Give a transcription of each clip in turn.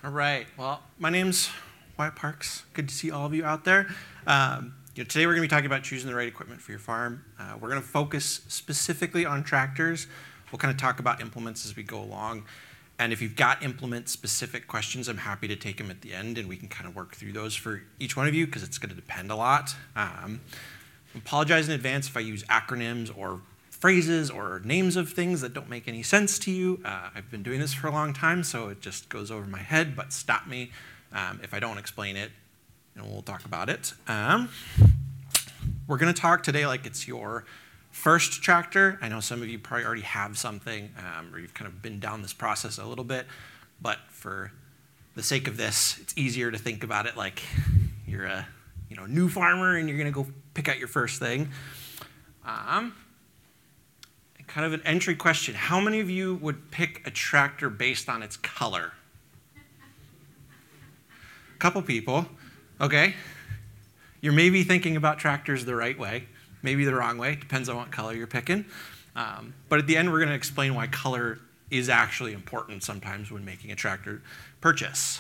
All right. Well, my name's Wyatt Parks. Good to see all of you out there. Today we're going to be talking about choosing the right equipment for your farm. We're going to focus specifically on tractors. We'll kind of talk about implements as we go along. And if you've got implement-specific questions, I'm happy to take them at the end, and we can kind of work through those for each one of you because it's going to depend a lot. Apologize in advance if I use acronyms or phrases or names of things that don't make any sense to you. I've been doing this for a long time, so it just goes over my head, but stop me if I don't explain it, and we'll talk about it. We're going to talk today like it's your first tractor. I know some of you probably already have something, or you've kind of been down this process a little bit, but for the sake of this, it's easier to think about it like you're a new farmer and you're going to go pick out your first thing. Kind of an entry question. How many of you would pick a tractor based on its color? A couple people. Okay. You're maybe thinking about tractors the right way, maybe the wrong way. Depends on what color you're picking. But at the end, we're going to explain why color is actually important sometimes when making a tractor purchase.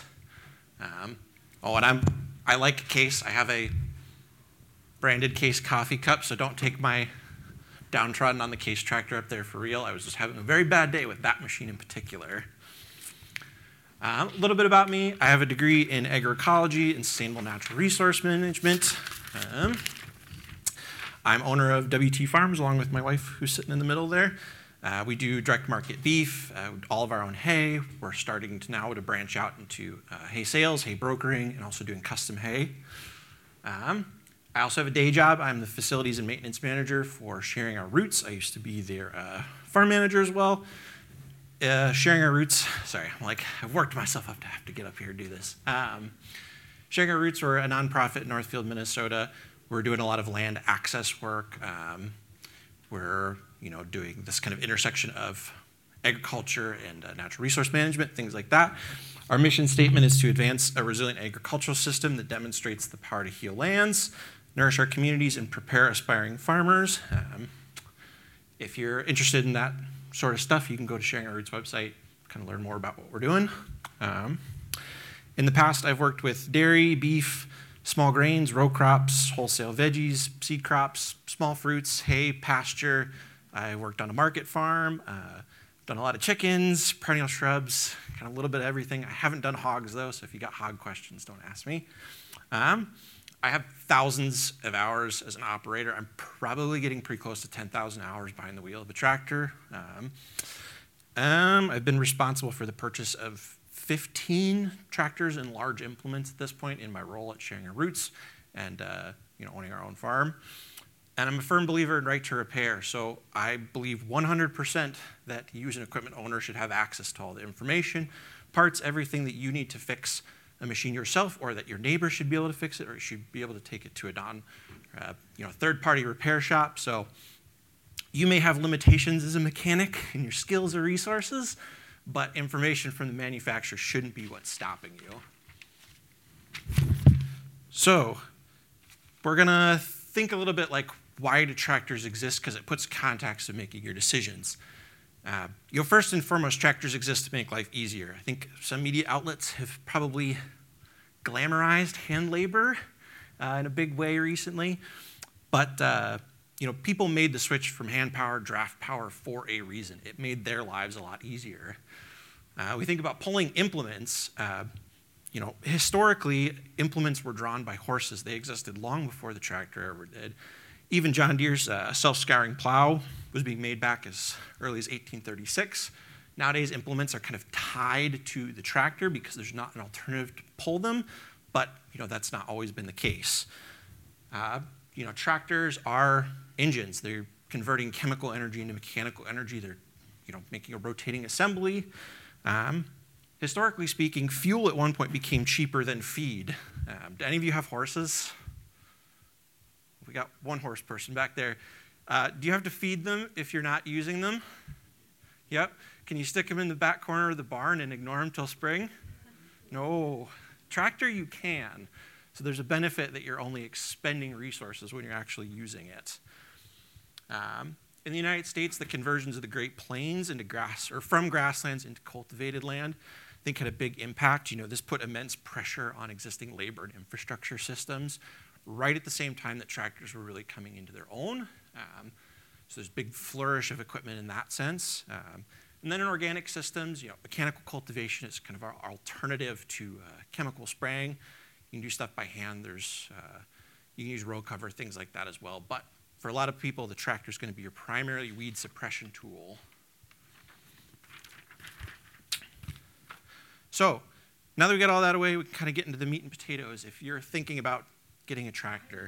I like Case. I have a branded Case coffee cup, so don't take my downtrodden on the Case tractor up there for real. I was just having a very bad day with that machine in particular. A little bit about me. I have a degree in agroecology and sustainable natural resource management. I'm owner of WT Farms along with my wife who's sitting in the middle there. We do direct market beef, all of our own hay. We're starting now to branch out into hay sales, hay brokering, and also doing custom hay. I also have a day job. I'm the facilities and maintenance manager for Sharing Our Roots. I used to be their farm manager as well. Sharing Our Roots, sorry, I've worked myself up to have to get up here and do this. Sharing Our Roots, we're a nonprofit in Northfield, Minnesota. We're doing a lot of land access work. We're doing this kind of intersection of agriculture and natural resource management, things like that. Our mission statement is to advance a resilient agricultural system that demonstrates the power to heal lands, nourish our communities, and prepare aspiring farmers. If you're interested in that sort of stuff, you can go to Sharing Our Roots website, kind of learn more about what we're doing. In the past, I've worked with dairy, beef, small grains, row crops, wholesale veggies, seed crops, small fruits, hay, pasture. I worked on a market farm, done a lot of chickens, perennial shrubs, kind of a little bit of everything. I haven't done hogs, though, so if you got hog questions, don't ask me. I have thousands of hours as an operator. I'm probably getting pretty close to 10,000 hours behind the wheel of a tractor. I've been responsible for the purchase of 15 tractors and large implements at this point in my role at Sharing Our Roots and owning our own farm. And I'm a firm believer in right to repair. So I believe 100% that you as an equipment owner should have access to all the information, parts, everything that you need to fix a machine yourself, or that your neighbor should be able to fix it, or you should be able to take it to a third-party repair shop. So you may have limitations as a mechanic in your skills or resources, but information from the manufacturer shouldn't be what's stopping you. So we're going to think a little bit like, why do tractors exist? Because it puts context to making your decisions. First and foremost, tractors exist to make life easier. I think some media outlets have probably glamorized hand labor in a big way recently. But people made the switch from hand power, draft power for a reason. It made their lives a lot easier. We think about pulling implements. Historically, implements were drawn by horses. They existed long before the tractor ever did. Even John Deere's self-scouring plow was being made back as early as 1836. Nowadays, implements are kind of tied to the tractor because there's not an alternative to pull them, but that's not always been the case. Tractors are engines. They're converting chemical energy into mechanical energy. They're making a rotating assembly. Historically speaking, fuel at one point became cheaper than feed. Do any of you have horses? We got one horse person back there. Do you have to feed them if you're not using them? Yep. Can you stick them in the back corner of the barn and ignore them till spring? No. Tractor, you can. So there's a benefit that you're only expending resources when you're actually using it. In the United States, the conversions of the Great Plains into from grasslands into cultivated land think had a big impact. This put immense pressure on existing labor and infrastructure systems right at the same time that tractors were really coming into their own. So there's a big flourish of equipment in that sense. And then in organic systems, mechanical cultivation is kind of our alternative to chemical spraying. You can do stuff by hand. You can use row cover, things like that as well. But for a lot of people, the tractor is going to be your primary weed suppression tool. So now that we got all that away, we can kind of get into the meat and potatoes. If you're thinking about getting a tractor,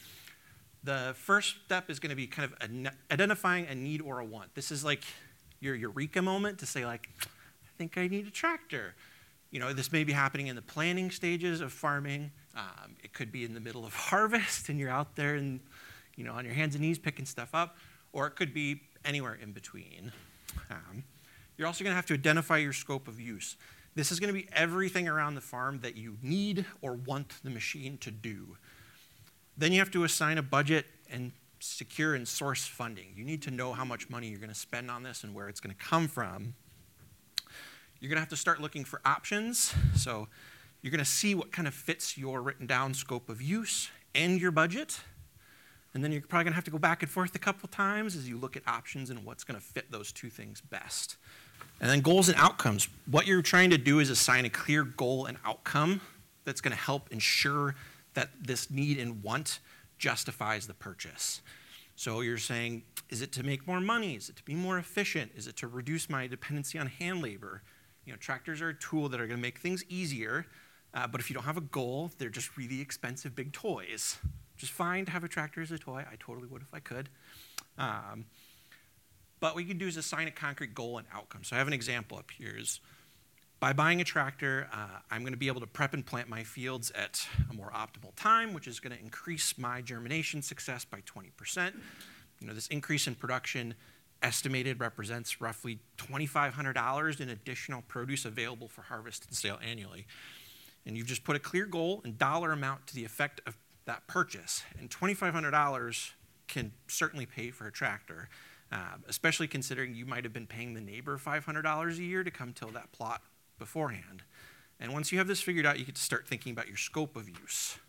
the first step is going to be kind of identifying a need or a want. This is like your eureka moment to say, like, I think I need a tractor. This may be happening in the planning stages of farming. It could be in the middle of harvest and you're out there and, on your hands and knees picking stuff up, or it could be anywhere in between. You're also going to have to identify your scope of use. This is going to be everything around the farm that you need or want the machine to do. Then you have to assign a budget and secure and source funding. You need to know how much money you're going to spend on this and where it's going to come from. You're going to have to start looking for options. So you're going to see what kind of fits your written down scope of use and your budget. And then you're probably going to have to go back and forth a couple times as you look at options and what's going to fit those two things best. And then goals and outcomes. What you're trying to do is assign a clear goal and outcome that's going to help ensure that this need and want justifies the purchase. So you're saying, is it to make more money? Is it to be more efficient? Is it to reduce my dependency on hand labor? Tractors are a tool that are going to make things easier, but if you don't have a goal, they're just really expensive big toys. Just fine to have a tractor as a toy. I totally would if I could. But what we can do is assign a concrete goal and outcome. So I have an example up here. By buying a tractor, I'm going to be able to prep and plant my fields at a more optimal time, which is going to increase my germination success by 20%. This increase in production estimated represents roughly $2,500 in additional produce available for harvest and sale annually. And you've just put a clear goal and dollar amount to the effect of that purchase. And $2,500 can certainly pay for a tractor, especially considering you might have been paying the neighbor $500 a year to come till that plot beforehand. And once you have this figured out, you get to start thinking about your scope of use.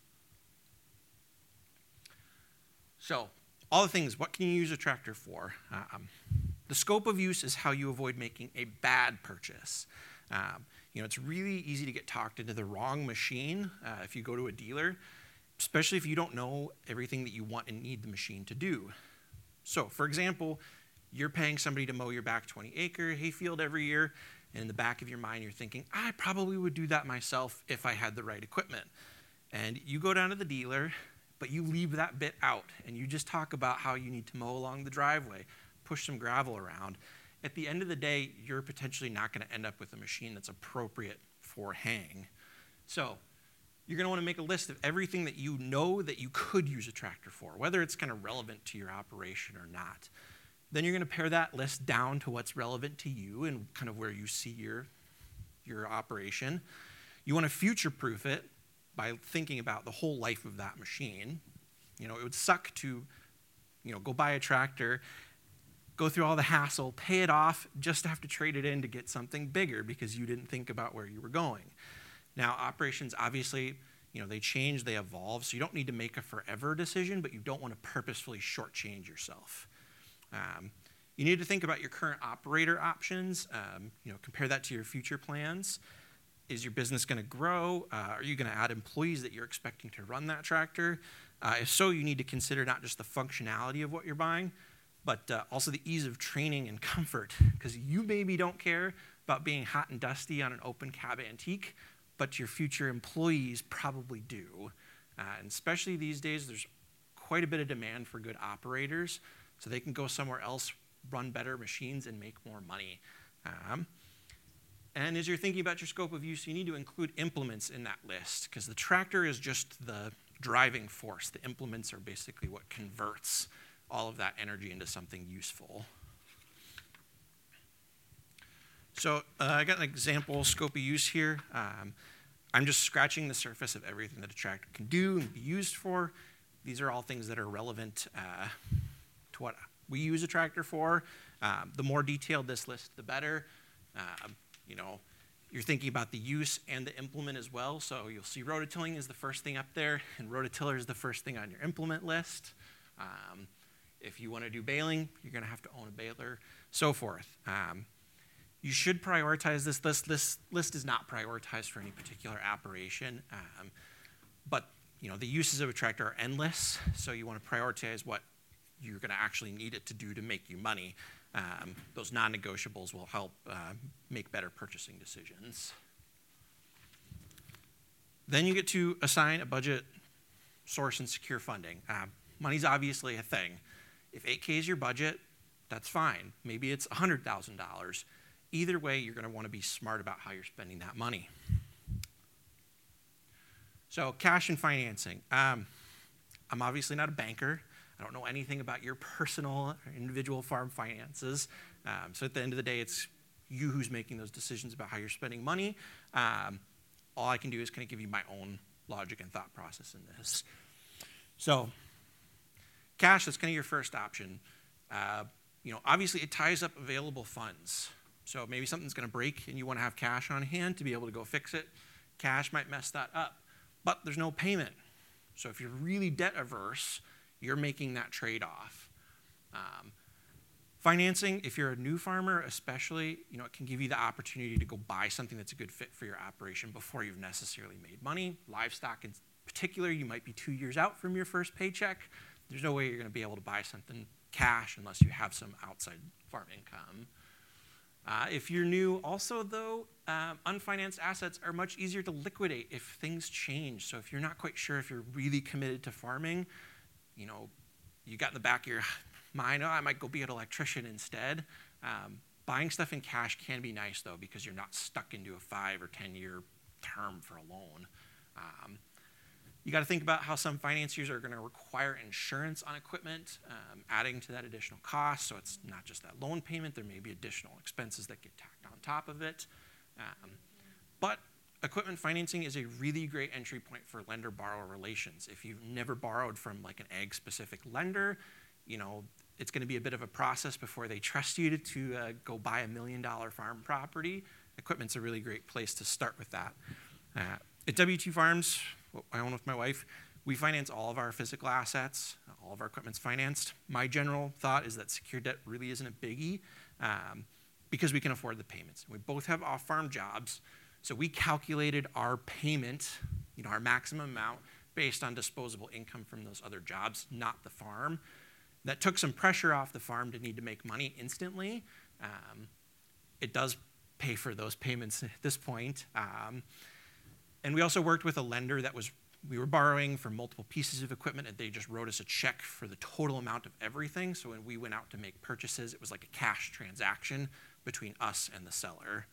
So, all the things, what can you use a tractor for? The scope of use is how you avoid making a bad purchase. It's really easy to get talked into the wrong machine if you go to a dealer, especially if you don't know everything that you want and need the machine to do. So, for example, you're paying somebody to mow your back 20-acre hayfield every year, and in the back of your mind, you're thinking, I probably would do that myself if I had the right equipment. And you go down to the dealer, but you leave that bit out, and you just talk about how you need to mow along the driveway, push some gravel around. At the end of the day, you're potentially not going to end up with a machine that's appropriate for haying. So you're going to want to make a list of everything that you know that you could use a tractor for, whether it's kind of relevant to your operation or not. Then you're going to pare that list down to what's relevant to you and kind of where you see your operation. You want to future-proof it by thinking about the whole life of that machine. It would suck to, go buy a tractor, go through all the hassle, pay it off, just to have to trade it in to get something bigger because you didn't think about where you were going. Now, operations, obviously, they change, they evolve, so you don't need to make a forever decision, but you don't want to purposefully shortchange yourself. You need to think about your current operator options, compare that to your future plans. Is your business going to grow? Are you going to add employees that you're expecting to run that tractor? If so, you need to consider not just the functionality of what you're buying, but also the ease of training and comfort, because you maybe don't care about being hot and dusty on an open cab antique, but your future employees probably do. And especially these days, there's quite a bit of demand for good operators, so they can go somewhere else, run better machines, and make more money. And as you're thinking about your scope of use, you need to include implements in that list, because the tractor is just the driving force. The implements are basically what converts all of that energy into something useful. So I got an example scope of use here. I'm just scratching the surface of everything that a tractor can do and be used for. These are all things that are relevant to what we use a tractor for. The more detailed this list, the better. You're thinking about the use and the implement as well. So you'll see rototilling is the first thing up there, and rototiller is the first thing on your implement list. If you want to do baling, you're going to have to own a baler, so forth. You should prioritize this list. This list is not prioritized for any particular operation, but the uses of a tractor are endless, so you want to prioritize what you're going to actually need it to do to make you money. Those non-negotiables will help make better purchasing decisions. Then you get to assign a budget, source, and secure funding. Money's obviously a thing. If $8K is your budget, that's fine. Maybe it's $100,000. Either way, you're going to want to be smart about how you're spending that money. So cash and financing. I'm obviously not a banker. I don't know anything about your personal or individual farm finances. So at the end of the day, it's you who's making those decisions about how you're spending money. All I can do is kind of give you my own logic and thought process in this. So cash, that's kind of your first option. Obviously it ties up available funds. So maybe something's going to break and you want to have cash on hand to be able to go fix it. Cash might mess that up, but there's no payment. So if you're really debt averse, you're making that trade-off. Financing, if you're a new farmer especially, it can give you the opportunity to go buy something that's a good fit for your operation before you've necessarily made money. Livestock in particular, you might be 2 years out from your first paycheck. There's no way you're going to be able to buy something cash unless you have some outside farm income. If you're new, also though, unfinanced assets are much easier to liquidate if things change. So if you're not quite sure if you're really committed to farming, you got in the back of your mind, I might go be an electrician instead. Buying stuff in cash can be nice though, because you're not stuck into a 5 or 10 year term for a loan. You got to think about how some financiers are going to require insurance on equipment, adding to that additional cost. So it's not just that loan payment. There may be additional expenses that get tacked on top of it. But equipment financing is a really great entry point for lender-borrower relations. If you've never borrowed from like an ag-specific lender, it's going to be a bit of a process before they trust you to go buy $1 million farm property. Equipment's a really great place to start with that. At W2 Farms, what I own with my wife, we finance all of our physical assets. All of our equipment's financed. My general thought is that secured debt really isn't a biggie because we can afford the payments. We both have off-farm jobs, so we calculated our payment, our maximum amount, based on disposable income from those other jobs, not the farm. That took some pressure off the farm to need to make money instantly. It does pay for those payments at this point. And we also worked with a lender we were borrowing for multiple pieces of equipment, and they just wrote us a check for the total amount of everything. So when we went out to make purchases, it was like a cash transaction between us and the seller.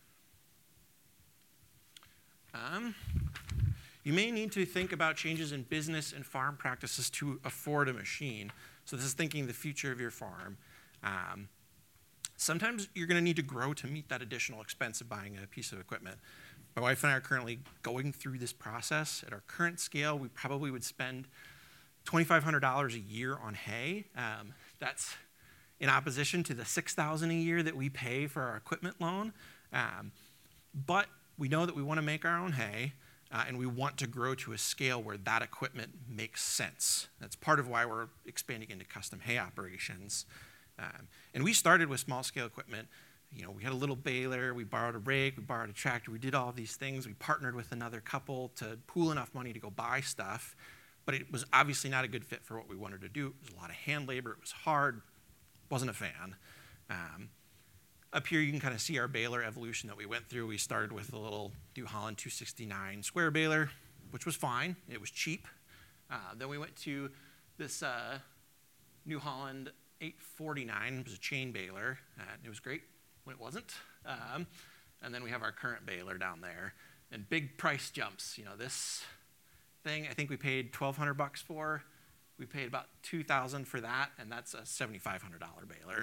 You may need to think about changes in business and farm practices to afford a machine. So this is thinking the future of your farm. Sometimes you're going to need to grow to meet that additional expense of buying a piece of equipment. My wife and I are currently going through this process. At our current scale, we probably would spend $2,500 a year on hay. That's in opposition to the $6,000 a year that we pay for our equipment loan. But we know that we want to make our own hay, and we want to grow to a scale where that equipment makes sense. That's part of why we're expanding into custom hay operations. And we started with small-scale equipment. We had a little baler, we borrowed a rake, we borrowed a tractor, we did all of these things. We partnered with another couple to pool enough money to go buy stuff, but it was obviously not a good fit for what we wanted to do. It was a lot of hand labor, it was hard, wasn't a fan. Up here you can kind of see our baler evolution that we went through. We started with a little New Holland 269 square baler, which was fine, it was cheap. Then we went to this New Holland 849, it was a chain baler, it was great when it wasn't. And then we have our current baler down there. And big price jumps. This thing I think we paid $1,200 for. We paid about $2,000 for that, and that's a $7,500 baler.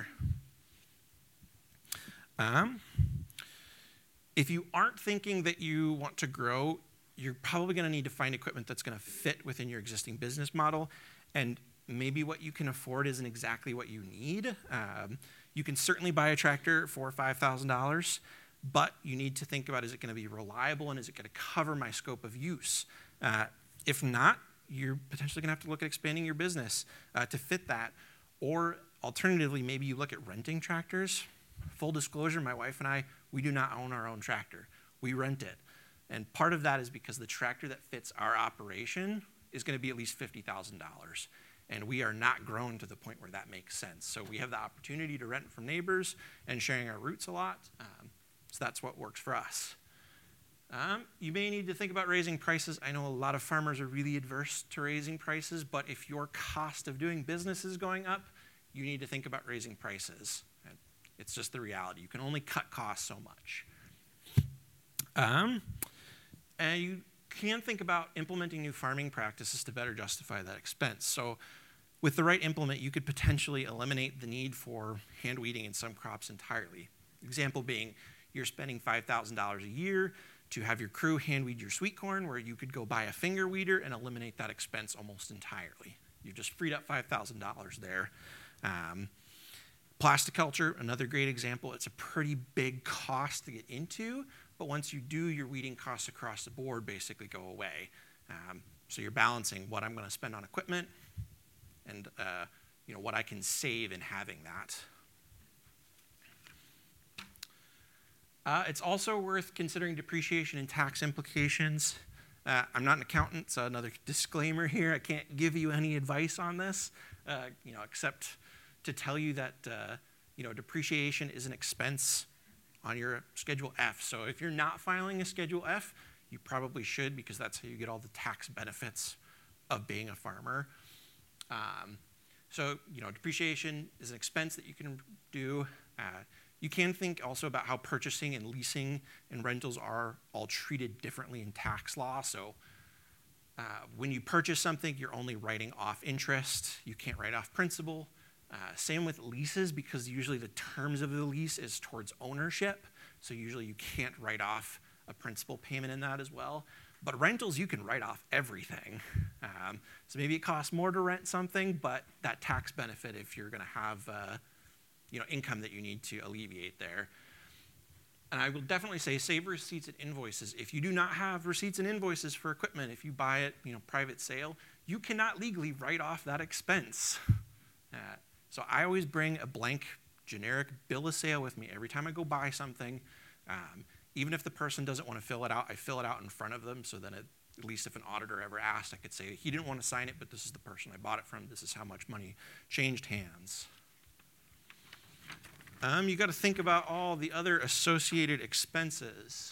If you aren't thinking that you want to grow, you're probably going to need to find equipment that's going to fit within your existing business model. And maybe what you can afford isn't exactly what you need. You can certainly buy a tractor for $5,000, but you need to think about, is it going to be reliable and is it going to cover my scope of use? If not, you're potentially going to have to look at expanding your business to fit that. Or alternatively, maybe you look at renting tractors. Full disclosure, my wife and I, we do not own our own tractor. We rent it. And part of that is because the tractor that fits our operation is going to be at least $50,000. And we are not grown to the point where that makes sense. So we have the opportunity to rent from neighbors and sharing our routes a lot. So that's what works for us. You may need to think about raising prices. I know a lot of farmers are really adverse to raising prices, but if your cost of doing business is going up, you need to think about raising prices. It's just the reality. You can only cut costs so much. And you can think about implementing new farming practices to better justify that expense. So with the right implement, you could potentially eliminate the need for hand weeding in some crops entirely. Example being, you're spending $5,000 a year to have your crew hand weed your sweet corn, where you could go buy a finger weeder and eliminate that expense almost entirely. You've just freed up $5,000 there. Plasticulture, another great example. It's a pretty big cost to get into, but once you do, your weeding costs across the board basically go away. So you're balancing what I'm going to spend on equipment and what I can save in having that. It's also worth considering depreciation and tax implications. I'm not an accountant, so another disclaimer here. I can't give you any advice on this, except to tell you that depreciation is an expense on your Schedule F. So if you're not filing a Schedule F, you probably should, because that's how you get all the tax benefits of being a farmer. So depreciation is an expense that you can do. You can think also about how purchasing and leasing and rentals are all treated differently in tax law. So when you purchase something, you're only writing off interest. You can't write off principal. Same with leases, because usually the terms of the lease is towards ownership. So usually you can't write off a principal payment in that as well. But rentals, you can write off everything. So maybe it costs more to rent something, but that tax benefit, if you're going to have income that you need to alleviate there. And I will definitely say save receipts and invoices. If you do not have receipts and invoices for equipment, if you buy it, private sale, you cannot legally write off that expense. So I always bring a blank, generic bill of sale with me every time I go buy something. Even if the person doesn't want to fill it out, I fill it out in front of them, so then at least if an auditor ever asked, I could say, he didn't want to sign it, but this is the person I bought it from. This is how much money changed hands. You got to think about all the other associated expenses.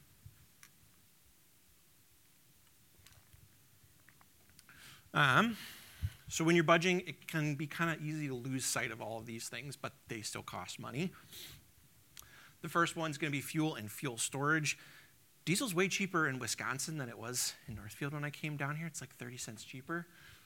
So when you're budgeting, it can be kind of easy to lose sight of all of these things, but they still cost money. The first one's going to be fuel and fuel storage. Diesel's way cheaper in Wisconsin than it was in Northfield when I came down here. It's like 30 cents cheaper.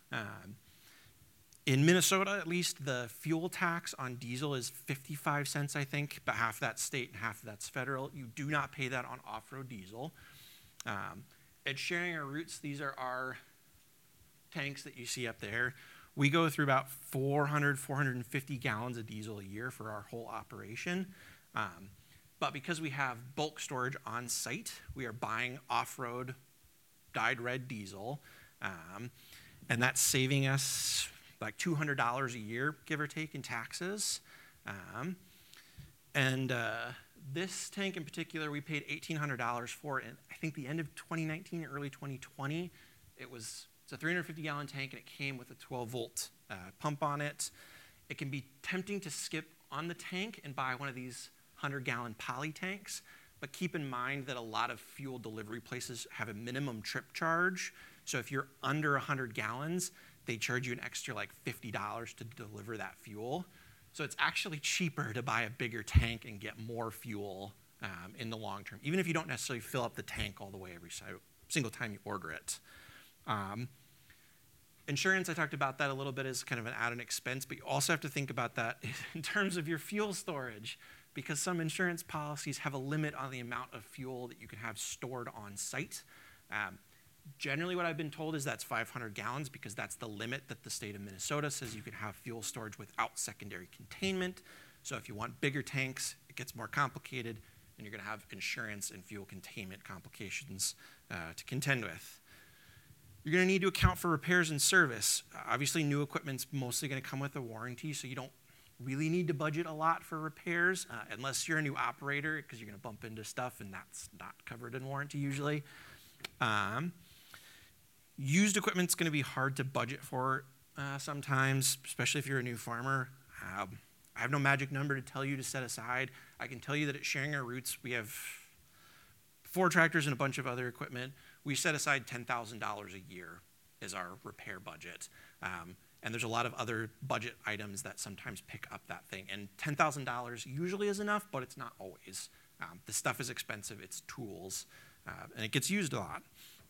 In Minnesota, at least, the fuel tax on diesel is 55 cents, I think, but half that's state and half that's federal. You do not pay that on off-road diesel. At Sharing Our Routes, these are our tanks that you see up there. We go through about 450 gallons of diesel a year for our whole operation. But because we have bulk storage on site, we are buying off-road dyed red diesel, and that's saving us like $200 a year, give or take, in taxes. This tank in particular, we paid $1,800 for it. I think the end of 2019 or early 2020. It's a 350-gallon tank, and it came with a 12-volt pump on it. It can be tempting to skip on the tank and buy one of these 100-gallon poly tanks, but keep in mind that a lot of fuel delivery places have a minimum trip charge. So if you're under 100 gallons, they charge you an extra like $50 to deliver that fuel. So it's actually cheaper to buy a bigger tank and get more fuel in the long term, even if you don't necessarily fill up the tank all the way every single time you order it. Insurance, I talked about that a little bit as kind of an added expense, but you also have to think about that in terms of your fuel storage, because some insurance policies have a limit on the amount of fuel that you can have stored on site. Generally, what I've been told is that's 500 gallons, because that's the limit that the state of Minnesota says you can have fuel storage without secondary containment. So if you want bigger tanks, it gets more complicated. and you're going to have insurance and fuel containment complications to contend with. You're going to need to account for repairs and service. Obviously, new equipment's mostly going to come with a warranty, so you don't really need to budget a lot for repairs unless you're a new operator, because you're going to bump into stuff, and that's not covered in warranty usually. Used equipment's going to be hard to budget for sometimes, especially if you're a new farmer. I have no magic number to tell you to set aside. I can tell you that at Sharing Our Roots, we have 4 tractors and a bunch of other equipment. We set aside $10,000 a year as our repair budget. And there's a lot of other budget items that sometimes pick up that thing. And $10,000 usually is enough, but it's not always. The stuff is expensive. It's tools. And it gets used a lot.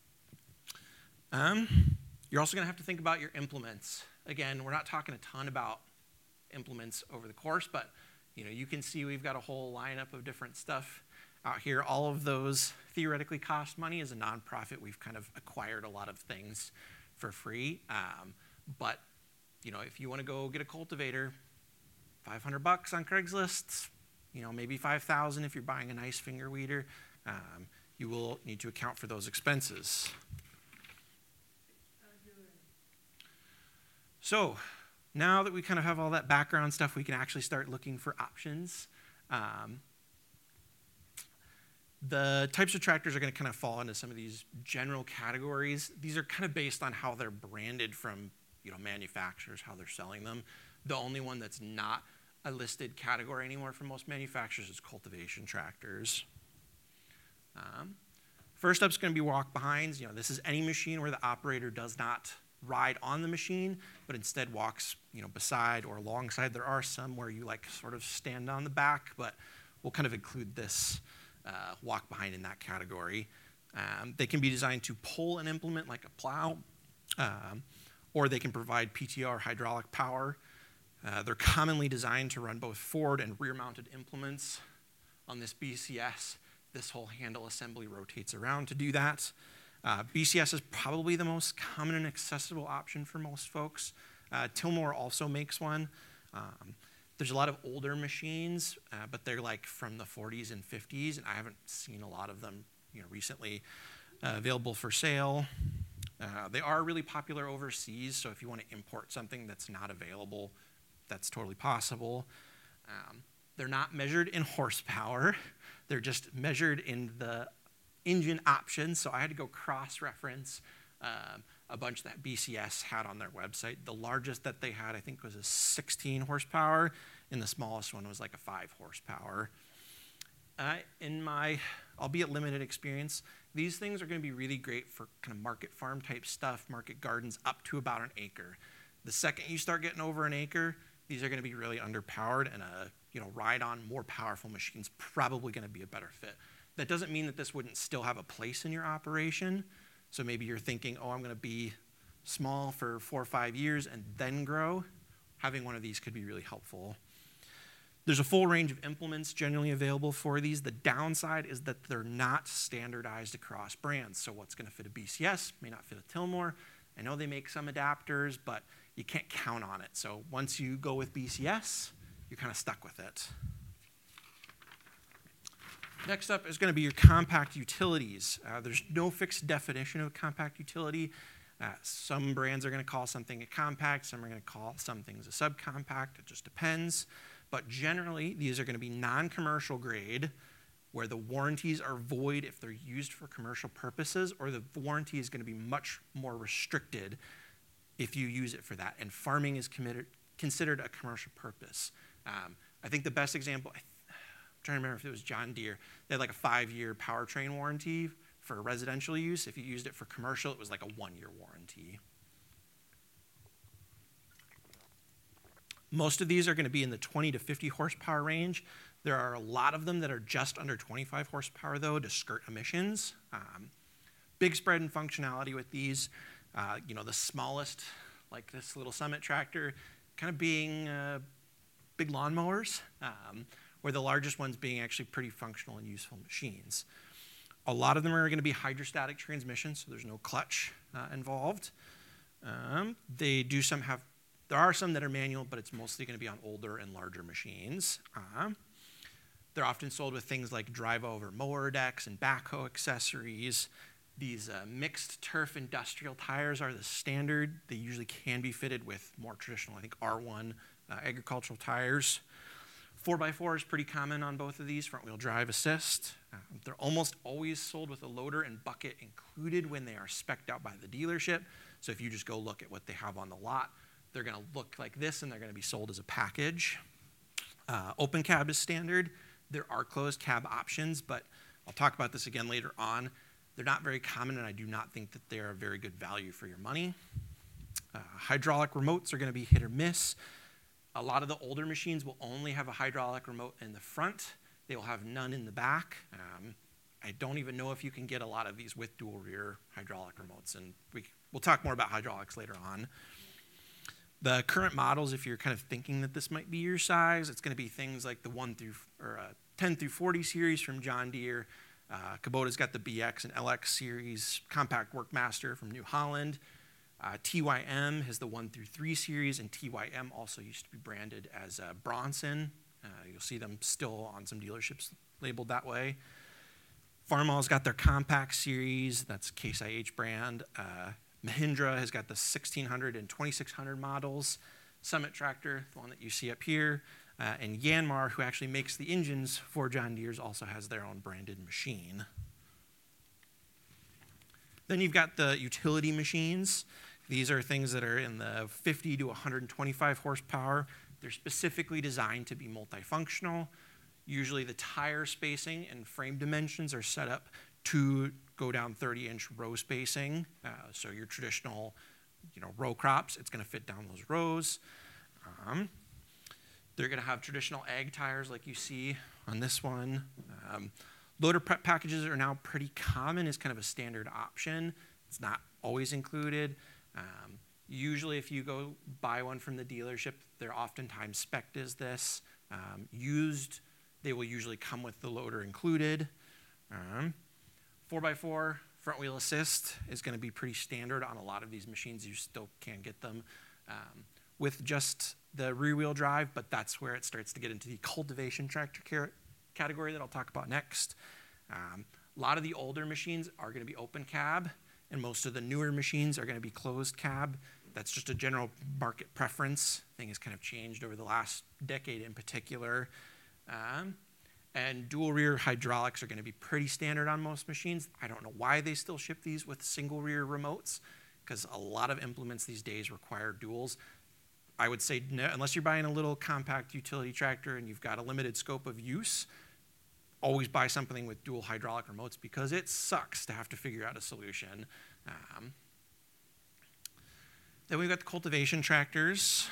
You're also going to have to think about your implements. Again, we're not talking a ton about implements over the course, but you can see we've got a whole lineup of different stuff out here. All of those theoretically cost money. As a nonprofit, we've kind of acquired a lot of things for free. But if you want to go get a cultivator, $500 on Craigslist, maybe $5,000 if you're buying a nice finger weeder. You will need to account for those expenses. So now that we kind of have all that background stuff, we can actually start looking for options. The types of tractors are going to kind of fall into some of these general categories. These are kind of based on how they're branded from manufacturers, how they're selling them. The only one that's not a listed category anymore for most manufacturers is cultivation tractors. First up is going to be walk-behinds. This is any machine where the operator does not ride on the machine, but instead walks, beside or alongside. There are some where you sort of stand on the back, but we'll kind of include this walk behind in that category. They can be designed to pull an implement like a plow, or they can provide PTO or hydraulic power. They're commonly designed to run both forward and rear-mounted implements. On this BCS, this whole handle assembly rotates around to do that. BCS is probably the most common and accessible option for most folks. Tillmor also makes one. There's a lot of older machines, but they're from the 40s and 50s, and I haven't seen a lot of them recently available for sale. They are really popular overseas, so if you want to import something that's not available, that's totally possible. They're not measured in horsepower. They're just measured in the engine options, so I had to go cross-reference a bunch that BCS had on their website. The largest that they had, I think, was a 16 horsepower, and the smallest one was a 5 horsepower. In my, albeit limited experience, these things are going to be really great for kind of market farm type stuff, market gardens up to about an acre. The second you start getting over an acre, these are going to be really underpowered, and a ride-on more powerful machine's probably going to be a better fit. That doesn't mean that this wouldn't still have a place in your operation. So maybe you're thinking, I'm going to be small for 4 or 5 years and then grow. Having one of these could be really helpful. There's a full range of implements generally available for these. The downside is that they're not standardized across brands. So what's going to fit a BCS may not fit a Tillmor. I know they make some adapters, but you can't count on it. So once you go with BCS, you're kind of stuck with it. Next up is going to be your compact utilities. There's no fixed definition of a compact utility. Some brands are going to call something a compact. Some are going to call some things a subcompact. It just depends. But generally, these are going to be non-commercial grade, where the warranties are void if they're used for commercial purposes, or the warranty is going to be much more restricted if you use it for that. And farming is considered a commercial purpose. I think the best example, I'm trying to remember if it was John Deere. They had a 5-year powertrain warranty for residential use. If you used it for commercial, it was a 1-year warranty. Most of these are going to be in the 20 to 50 horsepower range. There are a lot of them that are just under 25 horsepower, though, to skirt emissions. Big spread in functionality with these. The smallest, like this little Summit tractor, kind of being big lawnmowers, where the largest ones being actually pretty functional and useful machines. A lot of them are going to be hydrostatic transmissions, so there's no clutch involved. There are some that are manual, but it's mostly going to be on older and larger machines. They're often sold with things like drive-over mower decks and backhoe accessories. These mixed turf industrial tires are the standard. They usually can be fitted with more traditional, I think, R1 agricultural tires. 4x4 is pretty common on both of these, front-wheel drive assist. They're almost always sold with a loader and bucket included when they are spec'd out by the dealership. So if you just go look at what they have on the lot, they're going to look like this, and they're going to be sold as a package. Open cab is standard. There are closed cab options, but I'll talk about this again later on. They're not very common, and I do not think that they're a very good value for your money. Hydraulic remotes are going to be hit or miss. A lot of the older machines will only have a hydraulic remote in the front. They will have none in the back. I don't even know if you can get a lot of these with dual rear hydraulic remotes, and we'll talk more about hydraulics later on. The current models, if you're kind of thinking that this might be your size, it's going to be things like the 10 through 40 series from John Deere. Kubota's got the BX and LX series, Compact Workmaster from New Holland. TYM has the 1 through 3 series, and TYM also used to be branded as Bronson. You'll see them still on some dealerships labeled that way. Farmall's got their Compact series, that's Case IH brand. Mahindra has got the 1600 and 2600 models. Summit Tractor, the one that you see up here. And Yanmar, who actually makes the engines for John Deere's, also has their own branded machine. Then you've got the utility machines. These are things that are in the 50 to 125 horsepower. They're specifically designed to be multifunctional. Usually the tire spacing and frame dimensions are set up to go down 30-inch row spacing. So your traditional, row crops, it's going to fit down those rows. They're going to have traditional ag tires like you see on this one. Loader prep packages are now pretty common as kind of a standard option. It's not always included. Usually if you go buy one from the dealership, they're oftentimes spec'd as this. Used, they will usually come with the loader included. 4x4 front wheel assist is going to be pretty standard on a lot of these machines. You still can get them with just the rear wheel drive, but that's where it starts to get into the cultivation tractor category that I'll talk about next. A lot of the older machines are going to be open cab, and most of the newer machines are going to be closed cab. That's just a general market preference. Thing has kind of changed over the last decade in particular. And dual rear hydraulics are going to be pretty standard on most machines. I don't know why they still ship these with single rear remotes, because a lot of implements these days require duals. I would say, unless you're buying a little compact utility tractor and you've got a limited scope of use, always buy something with dual hydraulic remotes, because it sucks to have to figure out a solution. Then we've got the cultivation tractors.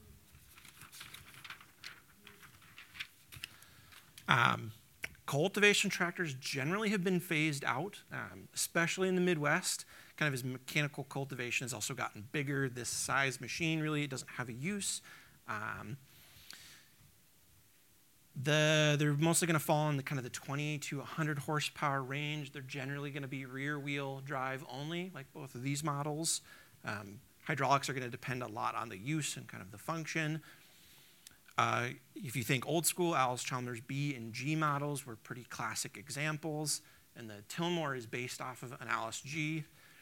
Cultivation tractors generally have been phased out, especially in the Midwest. Kind of as mechanical cultivation has also gotten bigger. This size machine really doesn't have a use. They're mostly going to fall in the kind of the 20 to 100 horsepower range. They're generally going to be rear wheel drive only, like both of these models. Hydraulics are going to depend a lot on the use and kind of the function. If you think old school, Allis-Chalmers B and G models were pretty classic examples, and the Tillmor is based off of an Allis G.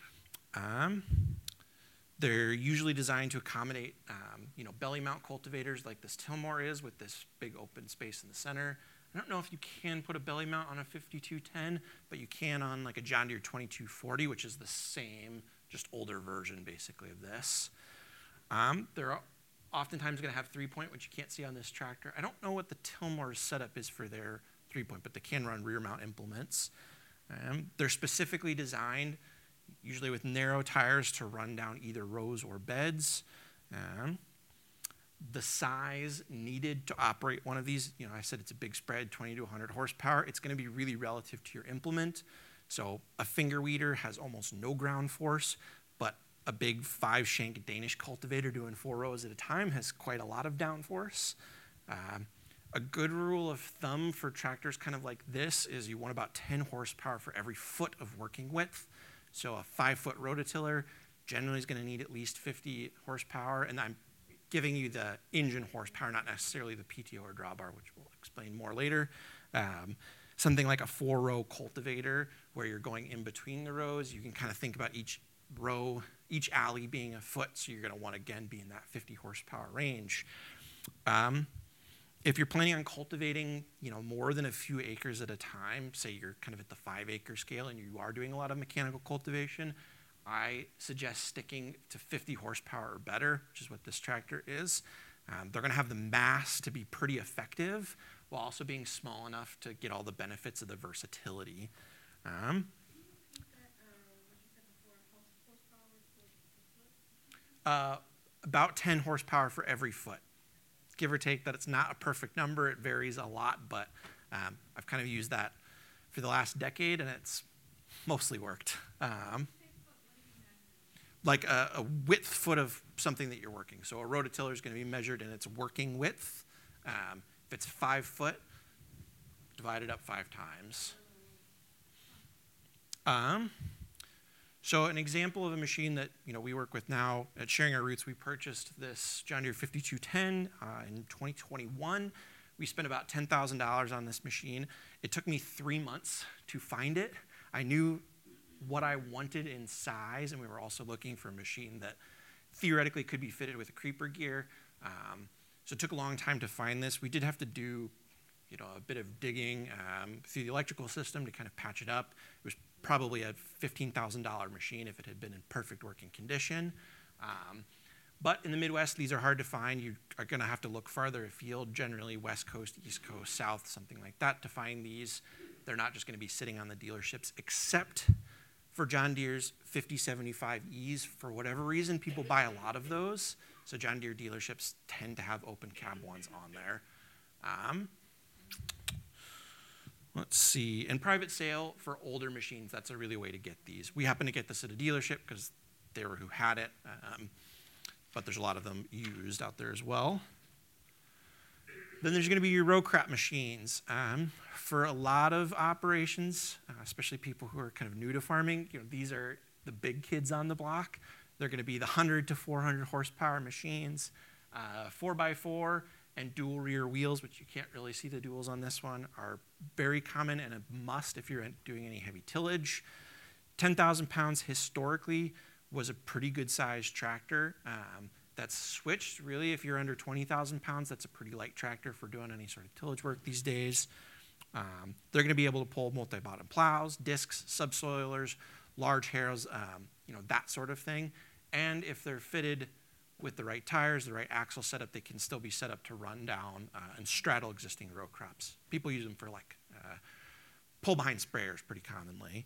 They're usually designed to accommodate, belly mount cultivators like this Tillmor is, with this big open space in the center. I don't know if you can put a belly mount on a 5210, but you can on like a John Deere 2240, which is the same, just older version basically of this. They're oftentimes going to have 3-point, which you can't see on this tractor. I don't know what the Tillmor's setup is for their 3-point, but they can run rear mount implements. They're specifically designed, usually with narrow tires, to run down either rows or beds. The size needed to operate one of these, I said it's a big spread, 20 to 100 horsepower. It's going to be really relative to your implement. So a finger weeder has almost no ground force, but a big 5-shank Danish cultivator doing 4 rows at a time has quite a lot of downforce. A good rule of thumb for tractors kind of like this is you want about 10 horsepower for every foot of working width. So a 5-foot rototiller generally is going to need at least 50 horsepower, and I'm giving you the engine horsepower, not necessarily the PTO or drawbar, which we'll explain more later. Something like a 4-row cultivator where you're going in between the rows. You can kind of think about each row, each alley being a foot, so you're going to want to, again, be in that 50 horsepower range. If you're planning on cultivating, more than a few acres at a time, say you're kind of at the 5-acre scale and you are doing a lot of mechanical cultivation, I suggest sticking to 50 horsepower or better, which is what this tractor is. They're going to have the mass to be pretty effective while also being small enough to get all the benefits of the versatility. About 10 horsepower for every foot. Give or take that. It's not a perfect number. It varies a lot, but I've kind of used that for the last decade, and it's mostly worked. Like a width foot of something that you're working. So a rototiller is going to be measured in its working width. If it's 5 foot, divide it up 5 times. So an example of a machine that we work with now at Sharing Our Roots, we purchased this John Deere 5210 in 2021. We spent about $10,000 on this machine. It took me 3 months to find it. I knew what I wanted in size, and we were also looking for a machine that theoretically could be fitted with a creeper gear. So it took a long time to find this. We did have to do a bit of digging through the electrical system to kind of patch it up. It was probably a $15,000 machine if it had been in perfect working condition. But in the Midwest, these are hard to find. You are going to have to look farther afield, generally West Coast, East Coast, South, something like that, to find these. They're not just going to be sitting on the dealerships, except for John Deere's 5075Es. For whatever reason, people buy a lot of those. So John Deere dealerships tend to have open cab ones on there. Let's see. In private sale for older machines, that's a really way to get these. We happen to get this at a dealership because they were who had it, but there's a lot of them used out there as well. Then there's going to be your row crop machines. For a lot of operations, especially people who are kind of new to farming, these are the big kids on the block. They're going to be the 100 to 400 horsepower machines, 4x4 and dual rear wheels, which you can't really see the duals on this one, are very common and a must if you're doing any heavy tillage. 10,000 pounds historically was a pretty good sized tractor. That's switched, really. If you're under 20,000 pounds, that's a pretty light tractor for doing any sort of tillage work these days. They're going to be able to pull multi-bottom plows, discs, subsoilers, large harrows, that sort of thing. And if they're fitted with the right tires, the right axle setup, they can still be set up to run down and straddle existing row crops. People use them for pull-behind sprayers pretty commonly.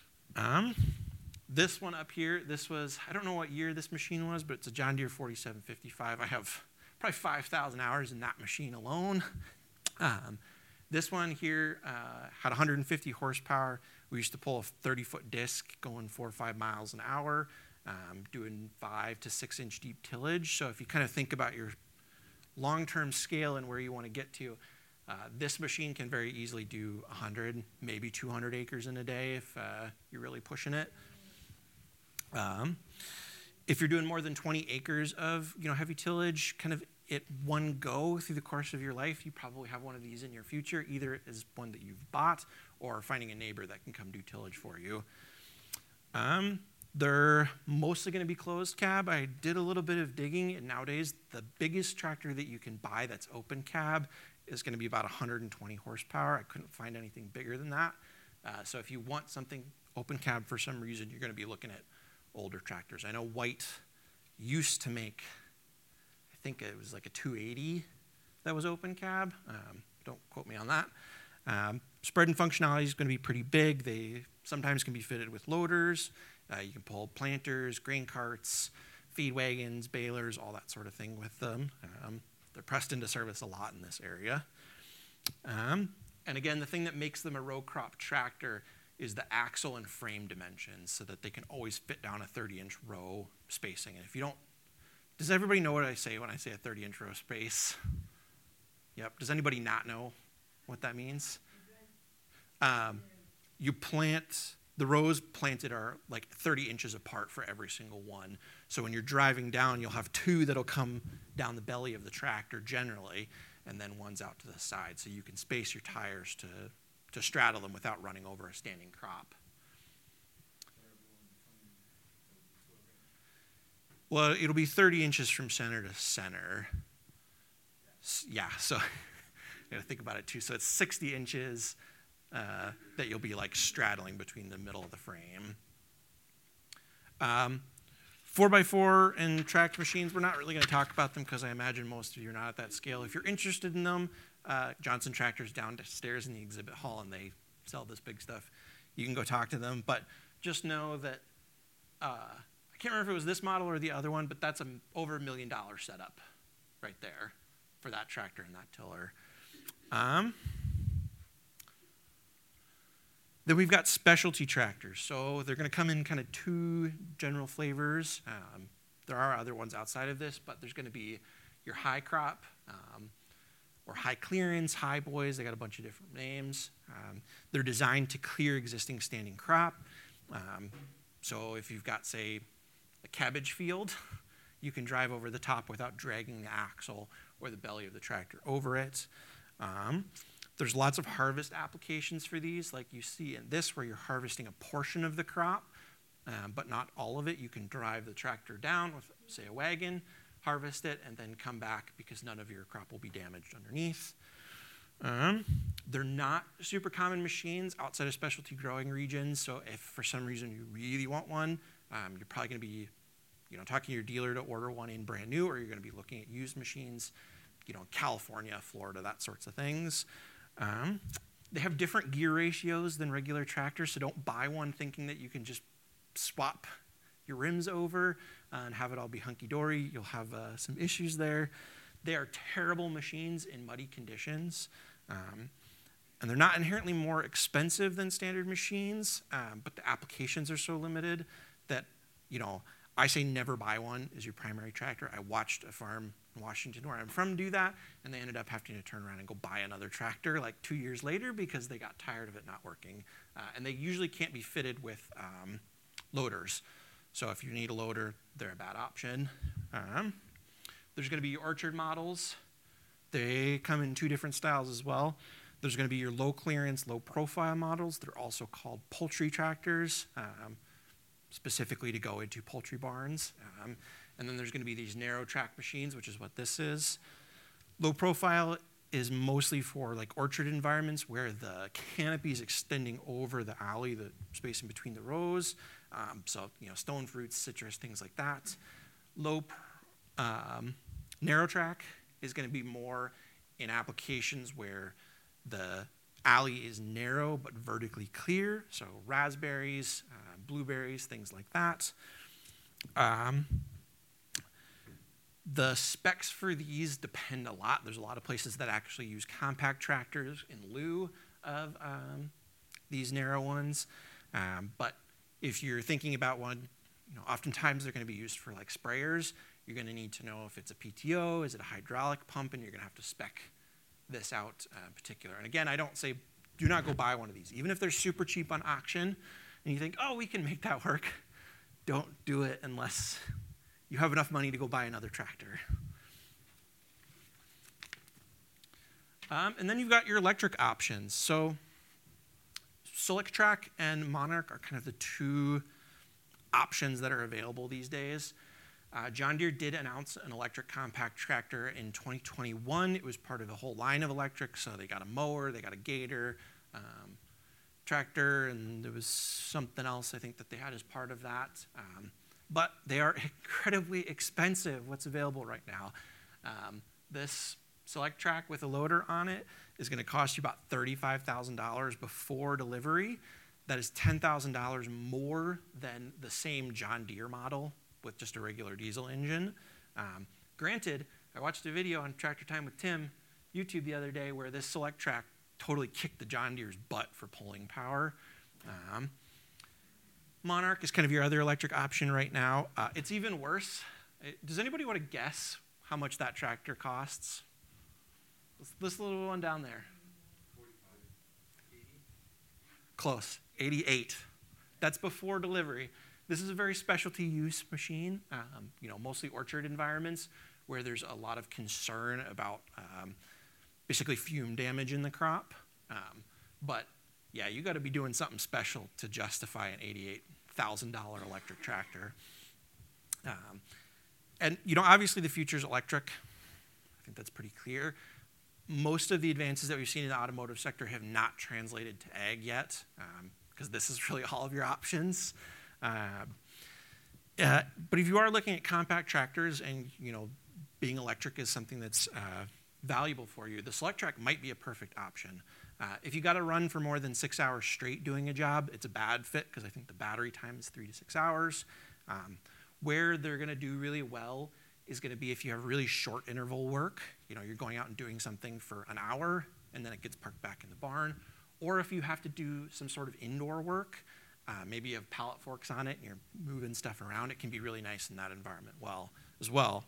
This one up here, this was, I don't know what year this machine was, but it's a John Deere 4755. I have probably 5,000 hours in that machine alone. This one here had 150 horsepower. We used to pull a 30-foot disc going 4 or 5 miles an hour, doing 5 to 6 inch deep tillage. So if you kind of think about your long-term scale and where you want to get to, this machine can very easily do 100, maybe 200 acres in a day if you're really pushing it. If you're doing more than 20 acres of heavy tillage, kind of at one go through the course of your life, you probably have one of these in your future, either as one that you've bought or finding a neighbor that can come do tillage for you. They're mostly going to be closed cab. I did a little bit of digging, and nowadays the biggest tractor that you can buy that's open cab is going to be about 120 horsepower. I couldn't find anything bigger than that. So if you want something open cab for some reason, you're going to be looking at older tractors. I know White used to make, I think it was like a 280 that was open cab. Don't quote me on that. Spread and functionality is going to be pretty big. They sometimes can be fitted with loaders. You can pull planters, grain carts, feed wagons, balers, all that sort of thing with them. They're pressed into service a lot in this area. And again, the thing that makes them a row crop tractor is the axle and frame dimensions so that they can always fit down a 30-inch row spacing. And if you don't, does everybody know what I say when I say a 30-inch row space? Yep. Does anybody not know what that means? You plant, the rows planted are like 30 inches apart for every single one. So when you're driving down, you'll have 2 that'll come down the belly of the tractor generally, and then ones out to the side, so you can space your tires to straddle them without running over a standing crop. Well, it'll be 30 inches from center to center. Yeah, so you got to think about it too. So it's 60 inches that you'll be like straddling between the middle of the frame. 4x4 and tracked machines, we're not really going to talk about them because I imagine most of you are not at that scale. If you're interested in them, Johnson Tractor's downstairs in the exhibit hall, and they sell this big stuff. You can go talk to them, but just know that I can't remember if it was this model or the other one, but that's over $1 million setup right there for that tractor and that tiller. Then we've got specialty tractors. So they're going to come in kind of two general flavors. There are other ones outside of this, but there's going to be your high crop or high clearance, high boys. They got a bunch of different names. They're designed to clear existing standing crop. So if you've got, say, a cabbage field, you can drive over the top without dragging the axle or the belly of the tractor over it. There's lots of harvest applications for these, like you see in this, where you're harvesting a portion of the crop, but not all of it. You can drive the tractor down with, say, a wagon, harvest it, and then come back because none of your crop will be damaged underneath. They're not super common machines outside of specialty growing regions, so if for some reason you really want one, you're probably going to be talking to your dealer to order one in brand new, or you're going to be looking at used machines, California, Florida, that sorts of things. They have different gear ratios than regular tractors, so don't buy one thinking that you can just swap your rims over and have it all be hunky-dory. You'll have some issues there. They are terrible machines in muddy conditions, and they're not inherently more expensive than standard machines, but the applications are so limited that, I say never buy one as your primary tractor. I watched a farm in Washington where I'm from do that, and they ended up having to turn around and go buy another tractor like 2 years later because they got tired of it not working. And they usually can't be fitted with loaders. So if you need a loader, they're a bad option. There's going to be orchard models. They come in two different styles as well. There's going to be your low clearance, low profile models. They're also called poultry tractors, specifically to go into poultry barns. And then there's going to be these narrow track machines, which is what this is. Low profile is mostly for like orchard environments where the canopy is extending over the alley, the space in between the rows. So, stone fruits, citrus, things like that. Narrow track is going to be more in applications where the alley is narrow but vertically clear, so raspberries, blueberries, things like that. The specs for these depend a lot. There's a lot of places that actually use compact tractors in lieu of these narrow ones. But if you're thinking about one, oftentimes they're going to be used for like sprayers. You're going to need to know if it's a PTO, is it a hydraulic pump, and you're going to have to spec this out in particular. And again, I don't say do not go buy one of these. Even if they're super cheap on auction and you think, oh, we can make that work, don't do it unless you have enough money to go buy another tractor. And then you've got your electric options. So Solectrac and Monarch are kind of the two options that are available these days. John Deere did announce an electric compact tractor in 2021. It was part of a whole line of electric, so they got a mower, they got a gator, tractor, and there was something else I think that they had as part of that. But they are incredibly expensive, what's available right now. This Solectrac with a loader on it is going to cost you about $35,000 before delivery. That is $10,000 more than the same John Deere model with just a regular diesel engine. Granted, I watched a video on Tractor Time with Tim, YouTube the other day, where this Solectrac totally kicked the John Deere's butt for pulling power. Monarch is kind of your other electric option right now. It's even worse. Does anybody want to guess how much that tractor costs? This little one down there. 45, 80? Close, 88. That's before delivery. This is a very specialty use machine, mostly orchard environments where there's a lot of concern about basically fume damage in the crop. But yeah, you got to be doing something special to justify an $88,000 electric tractor. And obviously the future is electric. I think that's pretty clear. Most of the advances that we've seen in the automotive sector have not translated to ag yet, because this is really all of your options. But if you are looking at compact tractors and being electric is something that's valuable for you, the Solectrac might be a perfect option. If you got to run for more than 6 hours straight doing a job, it's a bad fit because I think the battery time is 3 to 6 hours. Where they're going to do really well is going to be if you have really short interval work. You're going out and doing something for an hour and then it gets parked back in the barn. Or if you have to do some sort of indoor work, maybe you have pallet forks on it and you're moving stuff around, it can be really nice in that environment as well.